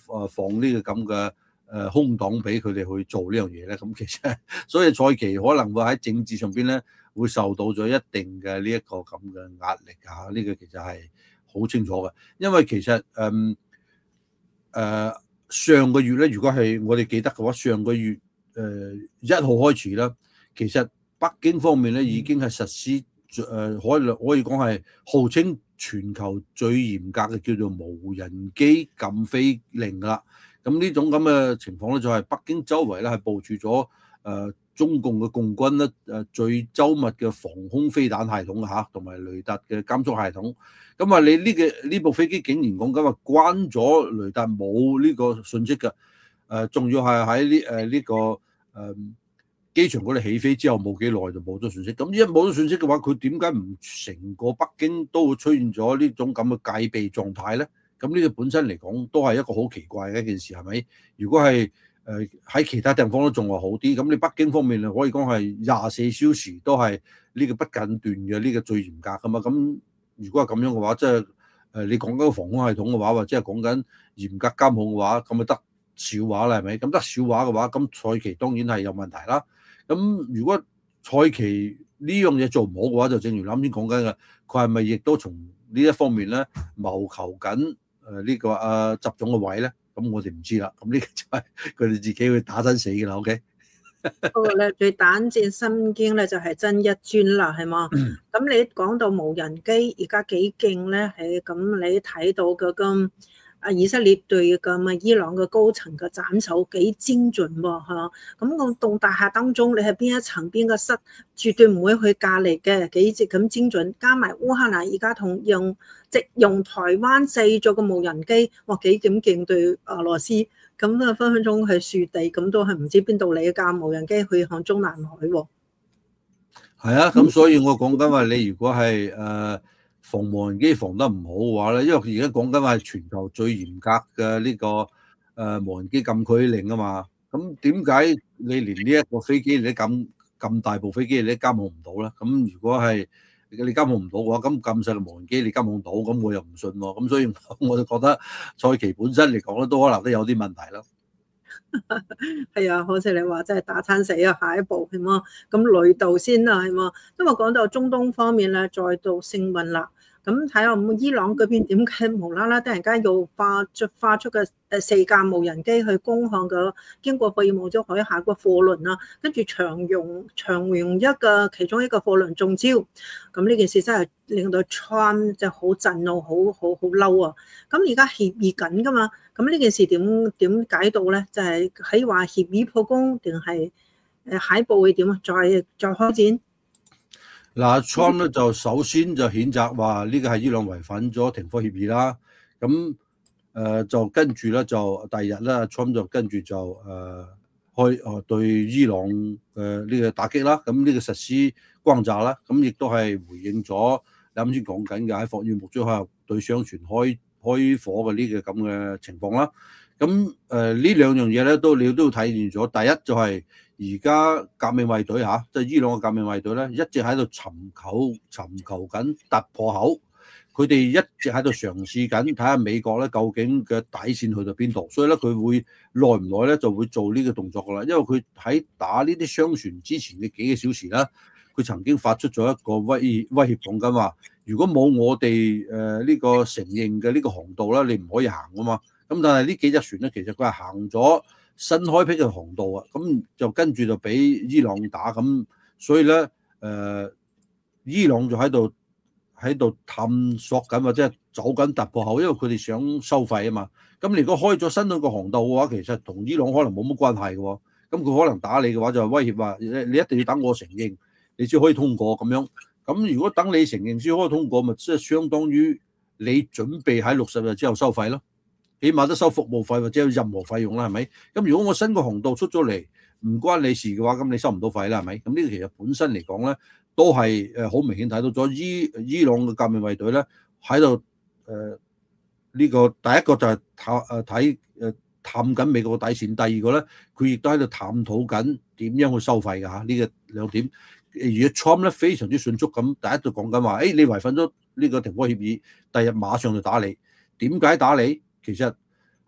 誒放呢個咁嘅誒空檔俾佢哋去做呢樣嘢咧？咁其實所以蔡奇可能會喺政治上邊咧會受到咗一定嘅呢一個咁嘅壓力啊！呢、這個其實係好清楚嘅，因為其實誒誒、嗯呃、上個月咧，如果係我哋記得嘅話，上個月誒一號開始啦，其實北京方面咧已經係實施誒、呃、可以可以講係號稱全球最嚴格嘅叫做無人機禁飛令啦。咁呢種咁嘅情況咧，就係北京周圍咧係部署咗誒中共嘅共軍咧誒最周密嘅防空飛彈系統嚇，同埋雷達嘅監測系統。咁啊，你呢個呢部飛機竟然講緊話關咗雷達冇呢個信息嘅，誒仲要係喺呢誒呢個誒。呃機場嗰度起飛之後冇幾耐就冇咗信息，咁一冇咗信息嘅話，佢點解唔成個北京都會出現咗呢種咁嘅戒備狀態咧？咁呢個本身嚟講都係一個好奇怪嘅一件事，係咪？如果係誒喺其他地方都仲話好啲，咁你北京方面可以講係廿四小時都係呢個不間斷嘅呢個最嚴格噶嘛？咁如果係咁樣嘅話，即係誒你講緊個防空系統嘅話，或者係講緊嚴格監控嘅話，咁咪得笑話啦，係咪？咁得笑話嘅話，咁蔡奇當然係有問題啦。咁如果蔡奇呢樣嘢做唔好嘅話，就正如啱先講緊嘅，佢係咪亦都從呢一方面咧謀求緊誒呢個啊習總嘅位咧？咁我哋唔知啦。咁呢個就係佢哋自己去打真死嘅啦。OK。 不過咧，最膽戰心驚咧就係曾一尊啦，係嘛？咁你講到無人機而家幾勁咧？係咁你睇到嘅咁。啊！以色列對咁啊，伊朗嘅高層嘅斬首幾精準喎，嚇！咁個棟大廈當中，你係邊一層邊個室，絕對唔會去隔離嘅，幾直咁精準。加埋烏克蘭而家同用即用台灣製造嘅無人機，哇幾點勁對俄羅斯，咁啊分分鐘係樹地，咁都係唔知邊度嚟架無人機去向中南海喎。 係啊，咁所以我講緊話，你如果係誒。呃防無人機防得唔好嘅話咧，因為佢而家講緊話係全球最嚴格嘅呢個誒無人機禁區令啊嘛，咁點解你連呢一個飛機你都咁咁大部飛機你都監控唔到咧？咁如果係你監控唔到嘅話，咁咁細嘅無人機你監控到，咁我又唔信喎。咁所以我就覺得蔡奇本身嚟講咧，都可能都有啲問題咯。 係啊，好似你話真係打餐死啊！下一步係嘛？咁雷導先啊，係嘛？因為講到中東方面咧，再度升溫啦。咁睇下伊朗嗰邊點解無啦啦突然間又發出發出嘅誒四架無人機去攻向個經過貝爾蒙海峽個貨輪啦，跟住長用長用一個其中一個貨輪中招。咁呢件事真係令到 Trump 就好震怒，好好好嬲啊！咁而家協議緊㗎嘛？咁呢件事點點解到咧？就係喺話協議破功，定係誒下一步會點啊？再再開展？ 嗱，Trump 咧就首先就譴責話呢個係伊朗違反咗停火協議啦。咁誒、呃、就跟住咧就第二日咧，Trump 就跟住就誒、呃、開誒對伊朗誒呢個打擊啦。咁呢個實施轟炸啦。咁亦都係回應咗你啱先講緊嘅喺霍爾木茲海峽對商船開開火嘅呢個咁嘅情況啦。咁誒呢兩樣嘢咧都你都體現咗。第一就係、是。而家革命衛隊嚇，即係伊朗嘅革命衛隊咧，一直喺度尋求尋求緊突破口。佢哋一直喺度嘗試緊，睇下美國咧究竟嘅底線去到邊度。所以咧，佢會耐唔耐咧就會做呢個動作噶啦。因為佢喺打呢啲商船之前嘅幾個小時咧，佢曾經發出咗一個威威脅，講緊話：如果冇我哋誒呢個承認嘅呢個航道咧，你唔可以行啊嘛。咁但係呢幾隻船咧，其實佢係行咗新開闢嘅航道啊，咁就跟住就俾伊朗打，咁所以咧誒、呃，伊朗就喺度喺度探索緊或者係走緊突破口，因為佢哋想收費啊嘛。咁如果開咗新嗰個航道嘅話，其實同伊朗可能冇乜關係嘅喎。咁佢可能打你嘅話就係威脅話，你一定要等我承認，你先可以通過咁樣。咁如果等你承認先可以通過，咪即係相當於你準備喺六十日之後收費咯。起碼都收服務費或者有任何費用啦，係咪？咁如果我新個航道出咗嚟唔關你事嘅話，咁你收唔到費啦，係咪？咁呢個其實本身嚟講咧，都係誒好明顯睇到咗伊伊朗嘅革命衛隊咧喺度誒呢個第一個就係探誒睇誒探緊美國嘅底線，第二個咧佢亦都喺度探討緊點樣去收費㗎嚇，呢個兩點。而 Trump 咧非常之迅速咁，第一就講緊話，誒你違反咗呢個停火協議，第二日馬上就打你。點解打你？其實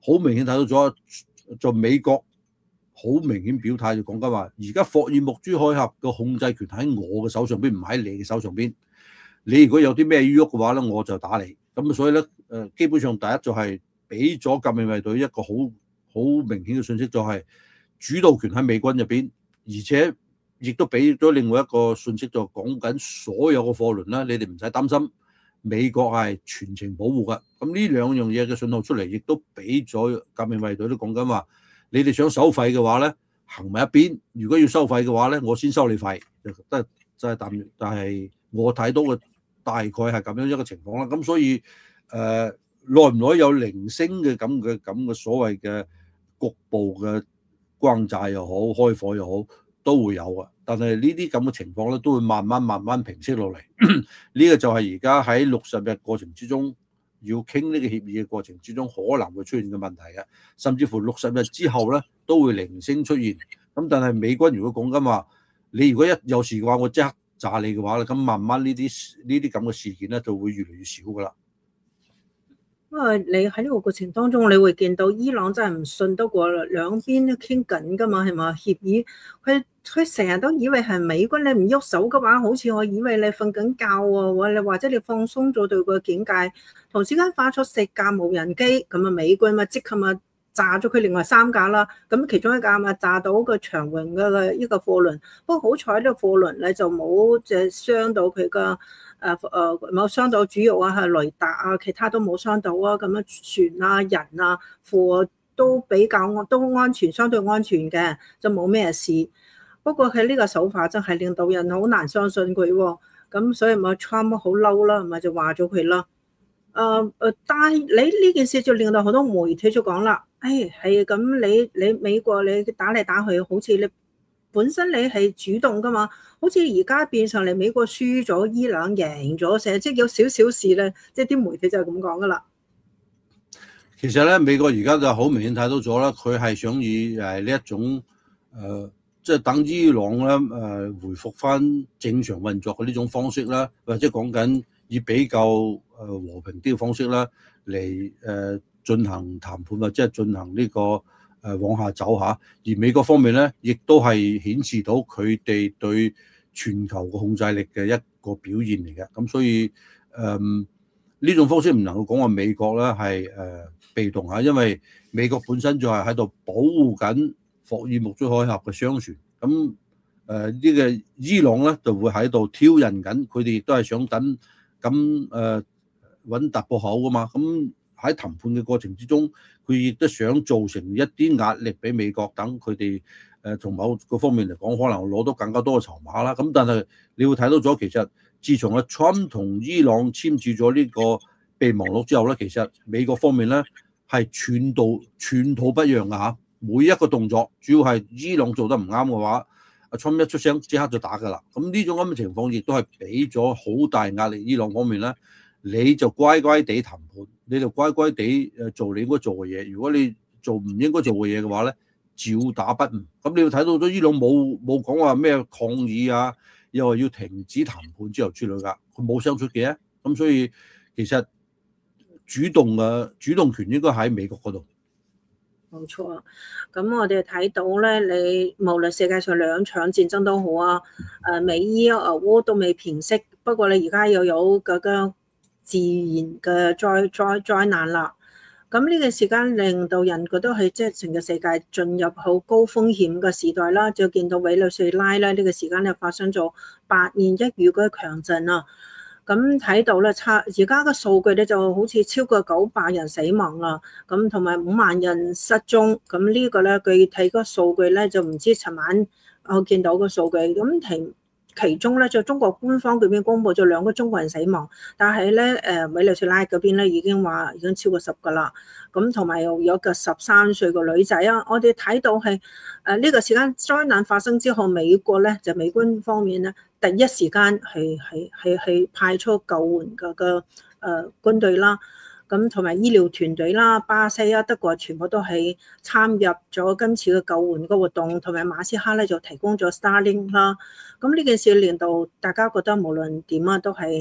好明顯睇到咗，就美國好明顯表態就講緊話，而家霍爾木茲海峽嘅控制權喺我嘅手上邊，唔喺你嘅手上邊。你如果有啲咩喐嘅話咧，我就打你。咁所以咧，誒基本上第一就係俾咗革命衛隊一個好好明顯嘅信息，就係主導權喺美軍入邊，而且亦都俾咗另外一個信息，就講緊所有嘅貨輪咧，你哋唔使擔心，美國係全程保護㗎。咁呢兩樣嘢嘅信號出嚟，亦都俾咗革命衛隊都講緊話，你哋想收費嘅話咧，行埋一邊；如果要收費嘅話咧，我先收你費。就得就係但但係我睇到嘅大概係咁樣一個情況啦。咁所以誒耐唔耐有零星嘅咁嘅咁嘅所謂嘅局部嘅轟炸又好，開火又好，都會有嘅。但係呢啲咁嘅情況咧，都會慢慢慢慢平息落嚟。呢個就係而家喺六十日過程之中，要傾呢個協議嘅過程之中，可能會出現嘅問題嘅。甚至乎六十日之後咧，都會零星出現。咁但係美軍如果講緊話，你如果一有事嘅話，我即刻炸你嘅話咧，咁慢慢呢啲呢啲咁嘅事件咧，就會越嚟越少噶啦。 因為你喺呢個過程當中，你會見到伊朗真係唔信得過兩邊都傾緊噶嘛，係嘛協議？佢佢成日都以為係美軍，你唔喐手嘅話，好似我以為你瞓緊覺喎，你或者你放鬆咗對個警戒，同時間發出四架無人機，咁啊美軍咪即刻咪炸咗佢另外三架啦，咁其中一架咪炸到個長榮嘅一個貨輪，不過好彩呢個貨輪咧就冇即係傷到佢個。誒誒冇傷到主要啊，係雷達啊，其他都冇傷到啊。咁樣船啊、人啊、貨都比較都安全，相對安全嘅，就冇咩事。不過佢呢個手法真係令到人好難相信佢喎。咁所以咪 Trump 好嬲啦，咪就話咗佢啦。誒誒，但係你呢件事就令到好多媒體就講啦，誒係咁，你你美國你打嚟打去，好似你本身你係主動噶嘛。好似而家變上嚟，美國輸咗，伊朗贏咗，成日即係有少少事咧，即係啲媒體就係咁講噶啦。 其實咧，美國而家就好明顯睇到咗啦，佢係想以誒呢一種誒，即、呃、係、就是、等伊朗咧誒、呃、回復翻正常運作嘅呢種方式啦，或者講緊以比較誒和平啲嘅方式啦，嚟誒進行談判或者係進行呢、這個誒、呃、往下走下。而美國方面咧，亦都係顯示到佢哋對全球嘅控制力嘅一個表現嚟嘅。咁所以誒呢、呃、種方式唔能夠講話美國咧係誒被動嚇，因為美國本身就係喺度保護緊霍爾木茲海峽嘅商船。咁誒呢個伊朗咧就會喺度挑釁緊，佢哋亦都係想等咁誒揾突破口噶嘛。咁喺談判嘅過程之中，佢亦都想造成一啲壓力俾美國，等佢哋誒從某個方面嚟講，可能攞到更加多嘅籌碼啦。咁但係你會睇到咗，其實自從阿 Trump 同伊朗簽署咗呢個備忘錄之後咧，其實美國方面咧係寸土寸土不讓嘅嚇。每一個動作，主要係伊朗做得唔啱嘅話，阿 Trump 一出聲即刻就打㗎啦。咁呢種咁嘅情況，亦都係俾咗好大壓力伊朗方面咧。你就乖乖地談判，你就乖乖地誒做你應該做嘅嘢。如果你做唔應該做嘅嘢嘅話咧，照打不誤。咁你要睇到咗伊朗冇冇講話咩抗議啊，又話要停止談判之後之類㗎，佢冇聲出嘅。咁所以其實主動嘅主動權應該喺美國嗰度。 冇錯，咁我哋睇到咧，你無論世界上兩場戰爭都好啊，誒美伊俄烏都未平息，不過你而家又有嗰個自然嘅災災災難啦，咁呢個時間令到人覺得係即係成個世界進入好高風險嘅時代啦，就見到委內瑞拉咧呢個時間咧發生咗百年一遇嘅強震啊，咁睇到咧差而家嘅數據咧就好似超過九百人死亡啦，咁同埋五萬人失蹤，咁呢個咧具體個數據咧就唔知尋晚我見到個數據咁停。其中咧就中國官方嗰邊公布咗兩個中國人死亡，但係咧誒委內瑞拉嗰邊咧已經話已經超過十個啦，咁同埋又有個十三歲個女仔啊，我哋睇到係誒呢個時間災難發生之後，美國咧就美軍方面咧第一時間係係係係派出救援嘅個誒軍隊啦。咁同埋醫療團隊啦，巴西啊、德國全部都係參入咗今次嘅救援嘅活動，同埋馬斯克咧就提供咗 Starlink 啦。咁呢件事令到大家覺得無論點啊，都係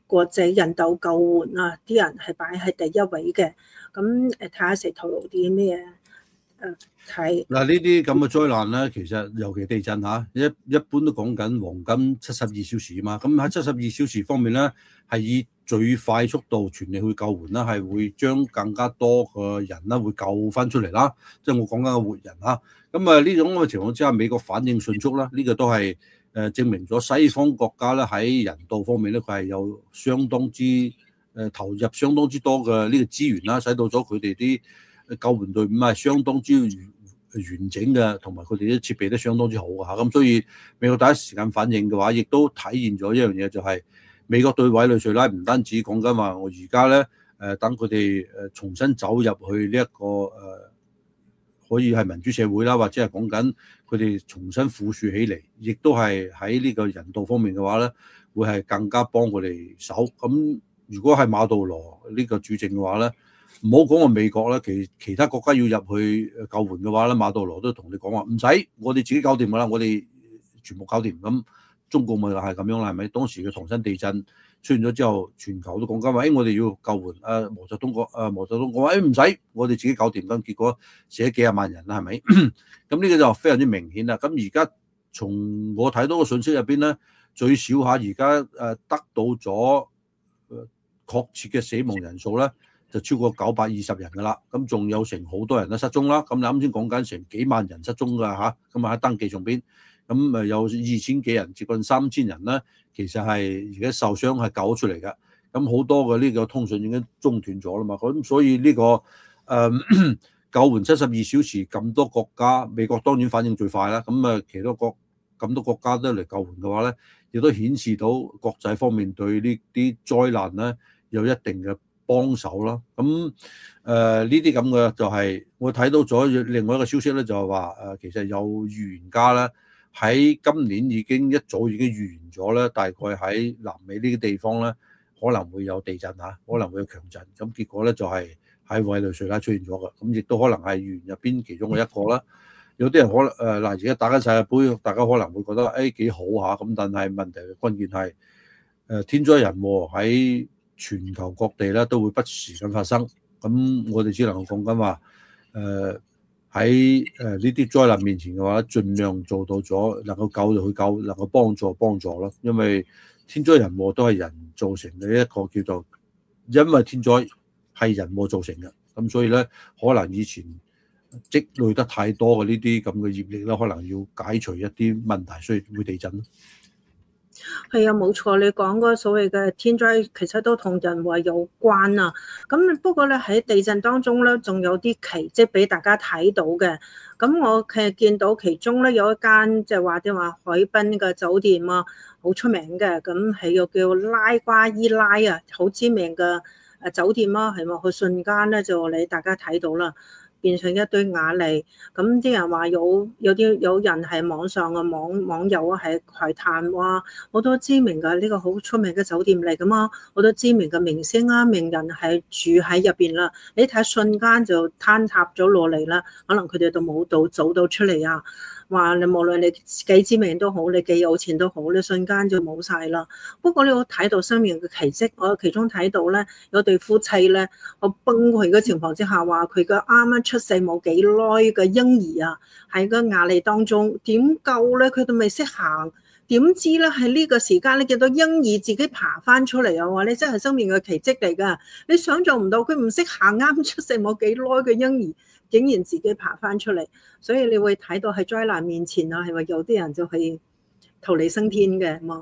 國際人道救援啊，啲人係擺喺第一位嘅。咁誒睇下石頭有啲咩誒睇嗱，呢啲咁嘅災難咧，其實尤其地震嚇，一一般都講緊黃金七十二小時啊嘛。咁喺七十二小時方面咧，係以最快速度全力去救援啦，係會將更加多嘅人啦會救翻出嚟啦。即係我講緊嘅活人嚇。咁啊呢種咁嘅情況之下，美國反應迅速啦，呢個都係誒證明咗西方國家咧喺人道方面咧，佢係有相當之誒投入相當之多嘅呢個資源啦，使到咗佢哋啲救援隊伍係相當之完整嘅，同埋佢哋啲設備都相當之好嘅嚇。咁所以美國第一時間反應嘅話，亦都體現咗一樣嘢，就係美國對委內瑞拉唔單止講緊話，我而家咧誒等佢哋誒重新走入去呢一個誒可以係民主社會啦，或者係講緊佢哋重新富庶起嚟，亦都係喺呢個人道方面嘅話咧，會係更加幫佢哋手。咁如果係馬杜羅呢個主政嘅話咧，唔好講話美國啦，其其他國家要入去救援嘅話咧，馬杜羅都同你講話唔使，我哋自己搞掂㗎啦，我哋全部搞掂。咁中國咪係咁樣啦，係咪？當時嘅唐山地震出現咗之後，全球都講緊話，誒、哎、我哋要救援。誒毛澤東講，誒毛澤東講話，誒唔使，我哋自己搞掂。咁結果死咗幾廿萬人啦，係咪？咁呢個就非常之明顯啦。咁而家從我睇到嘅信息入邊咧，最少下而家誒得到咗確切嘅死亡人數咧，就超過九百二十人㗎啦，咁仲有成好多人都失蹤啦。咁你啱先講緊成幾萬人失蹤㗎嚇，咁啊喺登記上邊，咁誒有二千幾人，接近三千人咧，其實係而家受傷係救咗出嚟㗎。咁好多嘅呢個通訊已經中斷咗啦嘛。咁所以呢、這個誒、呃、救援七十二小時咁多國家，美國當然反應最快啦。咁啊，其他國咁多國家都嚟救援嘅話咧，亦都顯示到國際方面對呢啲災難咧有一定嘅幫手啦，咁誒呢啲咁嘅就係我睇到咗另外一個消息咧，就係話誒其實有預言家咧喺今年已經一早已經預言咗咧，大概喺南美呢啲地方咧可能會有地震嚇，可能會有強震，咁結果咧就係喺委內瑞拉出現咗嘅，咁亦都可能係預言入邊其中嘅一個啦。有啲人可能誒嗱，而家打緊世界盃，大家可能會覺得誒幾好嚇，咁但係問題嘅關鍵係誒天災人禍喺全球各地咧都會不時咁發生，咁我哋只能夠講緊話，誒喺誒呢啲災難面前嘅話，盡量做到咗能夠救就去救，能夠幫助幫助咯。因為天災人禍都係人造成嘅一個叫做，因為天災係人禍造成嘅，咁所以咧可能以前積累得太多嘅呢啲咁嘅業力咧，可能要解除一啲問題，所以會地震咯。 係啊，冇錯，你講嗰所謂嘅天災，其實都同人禍有關啊。咁不過咧喺地震當中咧，仲有啲奇蹟俾大家睇到嘅。咁我其實見到其中咧有一間即係話啲話海濱嘅酒店啊，好出名嘅。咁係又叫拉瓜伊拉啊，好知名嘅誒酒店啊，係咪？佢瞬間咧就你大家睇到啦，變成一堆瓦礫，咁啲人話有有啲有人係網上嘅網網友啊，係慨嘆話好多知名嘅呢個好出名嘅酒店嚟噶嘛，好多知名嘅明星啊名人係住喺入邊啦，你睇瞬間就坍塌咗落嚟啦，可能佢哋都冇到走到出嚟啊。話你無論你幾知名都好，你幾有錢都好，你瞬間就冇晒啦。不過你會睇到生命嘅奇蹟，我其中睇到咧有對夫妻咧，我崩潰嘅情況之下，話佢個啱啱出世冇幾耐嘅嬰兒啊，喺個瓦礫當中點救咧？佢都未識行，點知咧喺呢個時間你見到嬰兒自己爬翻出嚟啊！話你真係生命嘅奇蹟嚟㗎，你想象唔到佢唔識行，啱出世冇幾耐嘅嬰兒，竟然自己爬翻出嚟，所以你會睇到喺災難面前啊，係咪有啲人就係逃離升天嘅嘛？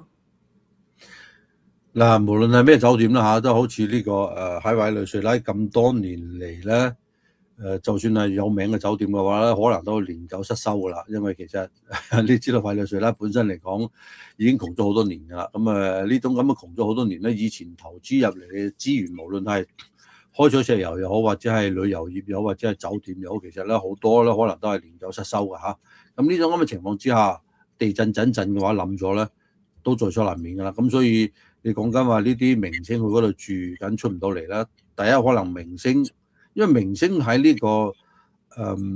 嗱，無論係咩酒店啦嚇，都好似呢、這個誒喺委內瑞拉咁多年嚟咧，誒就算係有名嘅酒店嘅話咧，可能都年久失修噶啦，因為其實你知道委內瑞拉本身嚟講已經窮咗好多年噶啦，咁誒呢種咁嘅窮咗好多年咧，以前投資入嚟嘅資源，無論係開採石油又好，或者係旅遊業又好，或者係酒店又好，其實咧好多咧可能都係年久失修嘅嚇。咁呢種咁嘅情況之下，地震陣陣嘅話冧咗咧，都在所難免㗎啦。咁所以你講緊話呢啲明星去嗰度住緊出唔到嚟啦。第一可能明星，因為明星喺呢、這個誒、嗯、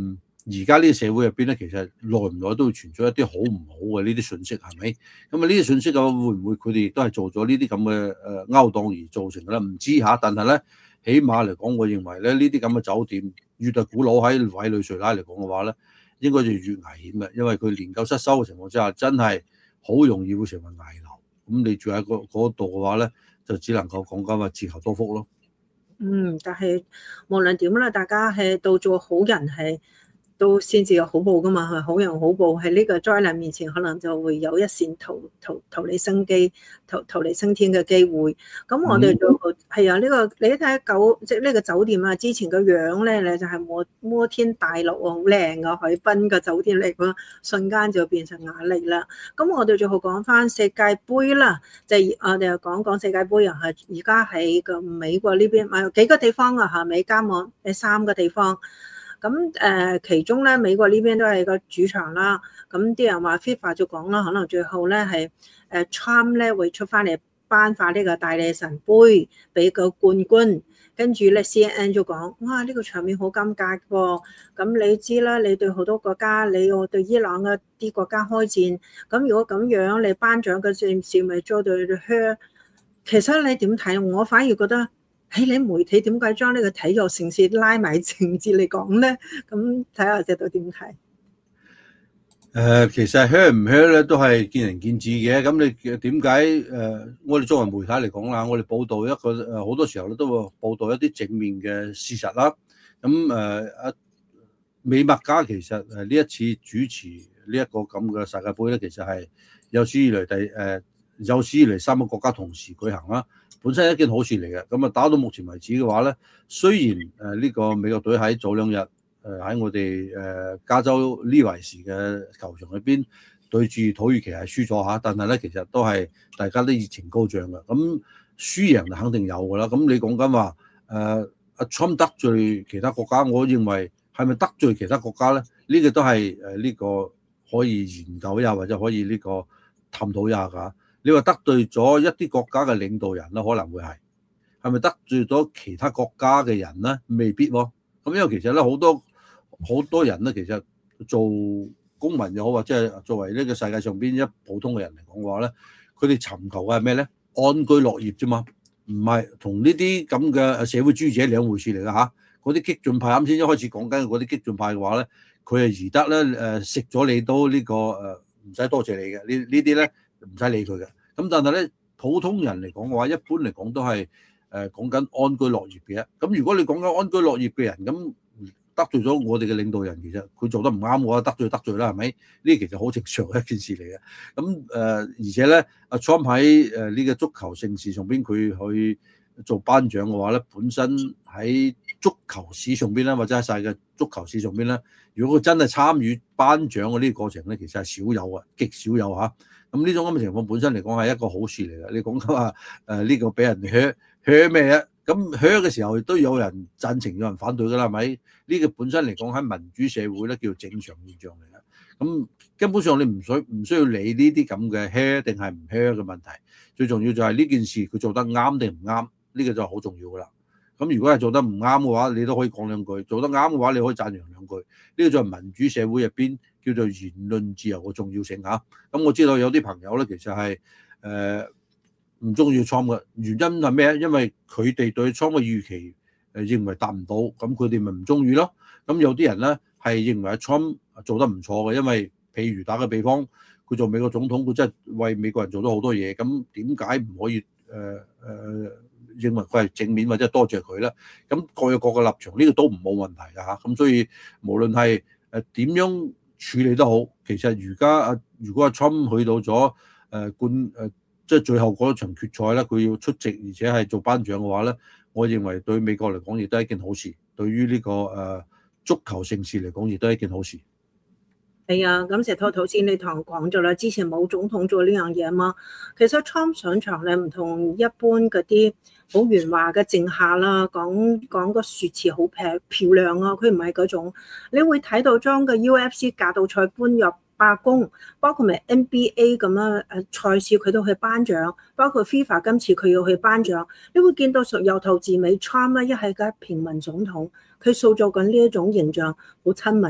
而家呢個社會入邊咧，其實耐唔耐都會傳出一啲好唔好嘅呢啲信息，係咪？咁啊呢啲信息嘅話，會唔會佢哋亦都係做咗呢啲咁嘅誒勾當而造成嘅咧？唔知嚇，但係咧，起碼嚟講，我認為咧，呢啲咁嘅酒店越係古老喺委內瑞拉嚟講嘅話咧，應該就越危險嘅，因為佢年久失修嘅情況之下，真係好容易會成為危樓。咁你住喺嗰度嘅話咧，就只能夠講緊話自求多福咯。 嗯，但係無論點啦，大家係到做好人係。都先至有好報噶嘛，係好人好報，喺呢個災難面前可能就會有一線逃逃逃離生機、逃逃離升天嘅機會。咁我哋就係啊，呢個你睇下九即係呢個酒店啊，之前個樣咧咧就係摩摩天大樓啊，好靚嘅海濱嘅酒店嚟㗎，瞬間就變成瓦礫啦。咁我哋最後講翻世界盃啦，就係我哋又講講世界盃又係而家喺個美國呢邊啊幾個地方啊嚇，美加網誒三個地方。咁誒，其中咧美國呢邊都係個主場啦。咁啲人話 FIFA 就講啦，可能最後咧係誒 Trump 咧會出翻嚟頒發呢個大力神杯俾個冠軍。跟住咧 C N N 就講：哇，呢個場面好尷尬喎。咁你知啦，你對好多國家，你要對伊朗嘅啲國家開戰。咁如果咁樣，你頒獎嘅件事咪做到你靴？其實你點睇？我反而覺得。喺你媒體點解將呢個體育城市拉埋政治嚟講咧？咁睇下隻到點睇？誒、 呃，其實靴唔靴咧都係見仁見智嘅。咁你點解誒？我哋作為媒體嚟講啦，我哋報道一個誒好多時候咧都會報道一啲正面嘅事實啦。咁誒阿美墨加其實誒呢一次主持呢一個咁嘅世界盃咧，其實係有史以來第誒、呃、有史以來三個國家同時舉行啦。本身係一件好事嚟嘅，咁啊打到目前為止嘅話咧，雖然誒呢個美國隊喺早兩日誒喺我哋誒加州呢維士嘅球場裏邊對住土耳其係輸咗嚇，但係咧其實都係大家都熱情高漲嘅，咁輸贏就肯定有㗎啦。咁你講緊話誒阿 Trump 得罪其他國家，我認為係咪得罪其他國家咧？呢個都係誒呢個可以研究一下或者可以呢個探討一下㗎。你話得罪咗一啲國家嘅領導人咧，可能會係係咪得罪咗其他國家嘅人咧？未必喎。咁因為其實咧好多好多人咧，其實做公民又好，或者係作為呢個世界上邊一普通嘅人嚟講嘅話咧，佢哋尋求嘅係咩咧？安居樂業啫嘛，唔係同呢啲咁嘅社會主義者兩回事嚟㗎嚇。嗰啲激進派啱先一開始講緊嗰啲激進派嘅話咧，佢係宜得咧誒食咗你都呢個誒唔使多謝你嘅呢呢啲咧。唔使理佢嘅，咁但係咧普通人嚟講嘅話，一般嚟講都係誒講緊安居樂業嘅。咁如果你講緊安居樂業嘅人，咁得罪咗我哋嘅領導人，其實佢做得唔啱嘅話，得罪得罪啦，係咪？呢其實好正常嘅一件事嚟嘅。咁誒、呃，而且咧，阿 Trump 喺誒呢個足球盛事上邊，佢去做頒獎嘅話咧，本身喺足球史上邊咧，或者喺世界足球史上邊咧，如果佢真係參與頒獎嘅呢個過程咧，其實係少有啊，極少有嚇。咁呢種咁嘅情況本身嚟講係一個好事嚟嘅。你講緊話誒呢個俾人靴靴咩啊？咁靴嘅時候都有人贊成，有人反對㗎啦，係咪？呢個本身嚟講喺民主社會咧叫正常現象嚟嘅。咁根本上你唔需唔需要理呢啲咁嘅靴定係唔靴嘅問題。最重要就係呢件事佢做得啱定唔啱，呢個就好重要㗎啦。咁如果係做得唔啱嘅話，你都可以講兩句；做得啱嘅話，你可以讚揚兩句。呢個就係民主社會入邊叫做言論自由嘅重要性嚇。咁我知道有啲朋友咧，其實係誒唔中意 Trump 嘅原因係咩？因為佢哋對 Trump 嘅預期誒認為達唔到，咁佢哋咪唔中意咯。咁有啲人咧係認為 Trump 做得唔錯嘅，因為譬如打個比方，佢做美國總統，佢真係為美國人做咗好多嘢。咁點解唔可以誒誒？呃呃認為佢係正面或者多謝佢啦，咁各有各嘅立場，呢個都唔冇問題㗎嚇。咁所以無論係誒點樣處理都好，其實而家啊，如果阿 Trump 去到咗誒冠誒即係最後嗰場決賽咧，佢要出席而且係做頒獎嘅話咧，我認為對美國嚟講亦都係一件好事，對於呢個誒足球盛事嚟講亦都係一件好事。 係啊，咁石頭頭先你同我講咗啦，之前冇總統做呢樣嘢嘛。其實 Trump 上場咧，唔同一般嗰啲好圓滑嘅政客啦，講講個説詞好漂漂亮啊，佢唔係嗰種。你會睇到將個 U F C 格鬥賽搬入白宮，包括埋 N B A 咁樣誒賽事，佢都去頒獎，包括 FIFA 今次佢要去頒獎。你會見到由頭至尾 Trump 咧，一係嘅平民總統，佢塑造緊呢一種形象，好親民。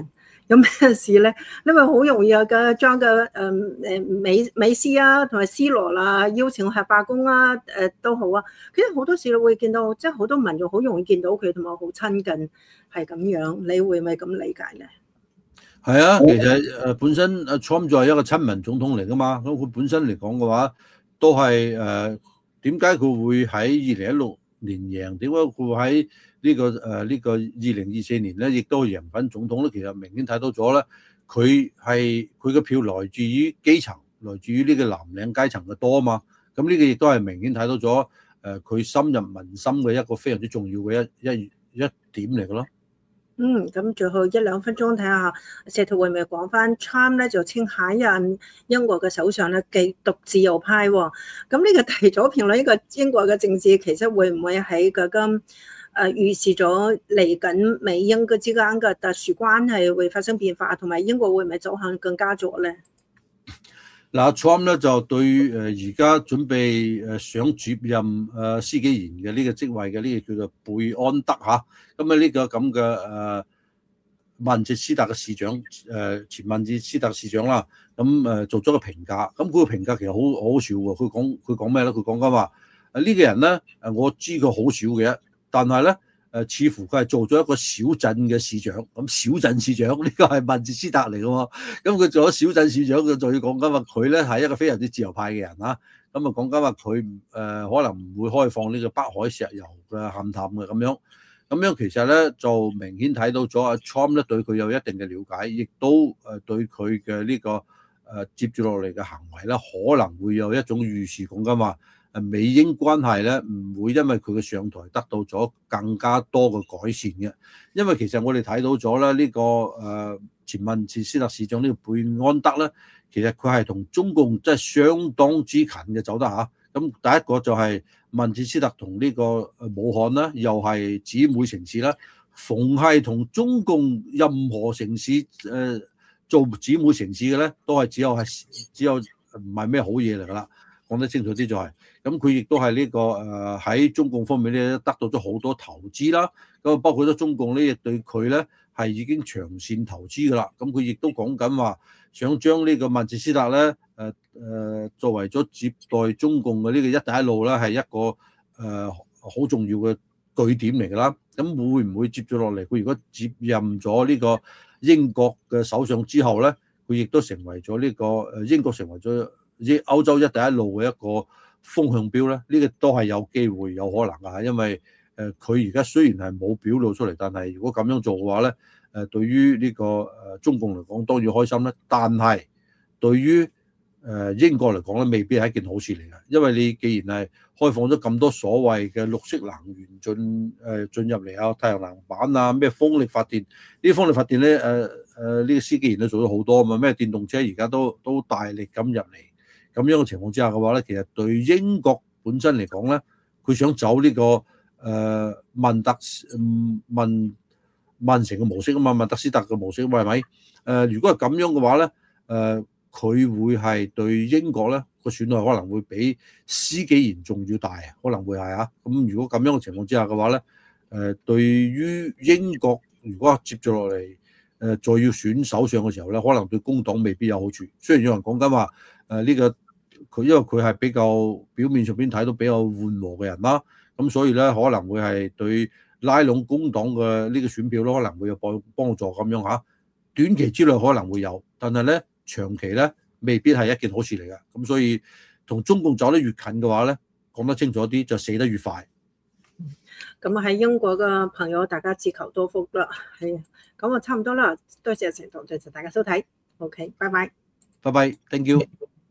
有咩事咧？因為好容易啊，嘅將個誒誒美美斯啊同埋 C 羅啦邀請去罷工啊，誒、呃、都好啊。其實好多時你會見到，即係好多民眾好容易見到佢同埋好親近，係咁樣。你會唔會咁理解咧？ 係啊，其實誒本身阿 Trump 就係一個親民總統嚟噶嘛，咁佢本身嚟講嘅話，都係誒點解佢會喺二零一六年贏？點解佢會喺呢個誒呢個二零二四年咧，亦都贏緊總統咧？其實明顯睇到咗咧，佢係佢嘅票來自於基層，來自於呢個藍領階層嘅多啊嘛。咁呢個亦都係明顯睇到咗誒佢深入民心嘅一個非常之重要嘅一一一點嚟嘅咯。 嗯，咁最後一兩分鐘睇下石頭會唔會講翻 Trump 咧，就稱下一任英國嘅首相咧極獨自由派喎、哦。咁呢個提早評論呢個英國嘅政治，其實會唔會喺嗰個誒預示咗嚟緊美英嘅之間嘅特殊關係會發生變化，同埋英國會唔會走向更加左咧？ 嗱 ，Trump 咧就對誒而家準備誒想接任誒司紀賢嘅呢個職位嘅呢個叫做貝安德嚇，咁啊呢個咁嘅誒曼徹斯特嘅市長誒前曼徹斯特市長啦，咁誒做咗個評價，咁佢個評價其實好好笑喎。佢講佢講咩咧？佢講緊話誒呢個人咧誒我知佢好少嘅，但係咧。誒似乎佢係做咗一個小鎮嘅市長，咁小鎮市長呢個係曼徹斯特嚟嘅喎，咁佢做咗小鎮市長，佢仲要講緊話佢咧係一個非常之自由派嘅人啦，咁啊講緊話佢誒可能唔會開放呢個北海石油嘅勘探嘅咁樣，咁樣其實咧就明顯睇到咗阿 Trump 咧對佢有一定嘅了解，亦都誒對佢嘅呢個誒接住落嚟嘅行為咧可能會有一種預示，講緊話。誒美英關係咧唔會因為佢嘅上台得到咗更加多嘅改善嘅，因為其實我哋睇到咗咧呢個誒前曼徹斯特市長呢個貝安德咧，其實佢係同中共即係相當之近嘅走得嚇。咁第一個就係曼徹斯特同呢個誒武漢啦，又係姊妹城市啦。逢係同中共任何城市誒做姊妹城市嘅咧，都係只有係只有唔係咩好嘢嚟㗎啦。講得清楚啲就係、是，咁佢亦都係呢個誒喺中共方面咧得到咗好多投資啦，咁包括咗中共咧亦對佢咧係已經長線投資噶啦，咁佢亦都講緊話想將呢個曼徹斯特咧誒誒作為咗接待中共嘅呢個一帶一路咧係一個誒好重要嘅據點嚟噶啦，咁會唔會接咗落嚟？佢如果接任咗呢個英國嘅首相之後咧，佢亦都成為咗呢個誒英國成為咗歐洲一帶一路嘅一個風向標咧，呢、這個都係有機會有可能㗎，因為誒佢而家雖然係冇表露出嚟，但係如果咁樣做嘅話咧，誒對於呢個誒中共嚟講當然開心咧，但係對於誒英國嚟講咧，未必係一件好事嚟嘅，因為你既然係開放咗咁多所謂嘅綠色能源進誒進入嚟啊，太陽能板啊，咩風力發電，呢啲風力發電咧誒誒呢個司機員都做咗好多啊嘛，咩電動車而家都都大力咁入嚟。咁樣嘅情況之下嘅話咧，其實對英國本身嚟講咧，佢想走呢、這個誒、呃、曼特曼曼城嘅模式啊嘛，曼特斯特嘅模式係咪？誒、呃，如果係咁樣嘅話咧，誒、呃、佢會係對英國咧個損害可能會比司紀賢仲要大，可能會係啊。咁如果咁樣嘅情況之下嘅話咧，誒、呃、對於英國如果接住落嚟誒再要選首相嘅時候咧，可能對工黨未必有好處。雖然有人講緊話。誒、這、呢個佢因為佢係比較表面上邊睇到比較緩和嘅人啦，咁所以咧可能會係對拉攏工黨嘅呢個選票咯，可能會有幫幫助咁樣嚇。短期之內可能會有，但係咧長期咧未必係一件好事嚟嘅。咁所以同中共走得越近嘅話咧，講得清楚啲就死得越快。 咁喺英國嘅朋友，大家自求多福啦。係，咁啊差唔多啦，多謝成堂，多謝大家收睇。OK，拜拜。 拜拜 ，thank you。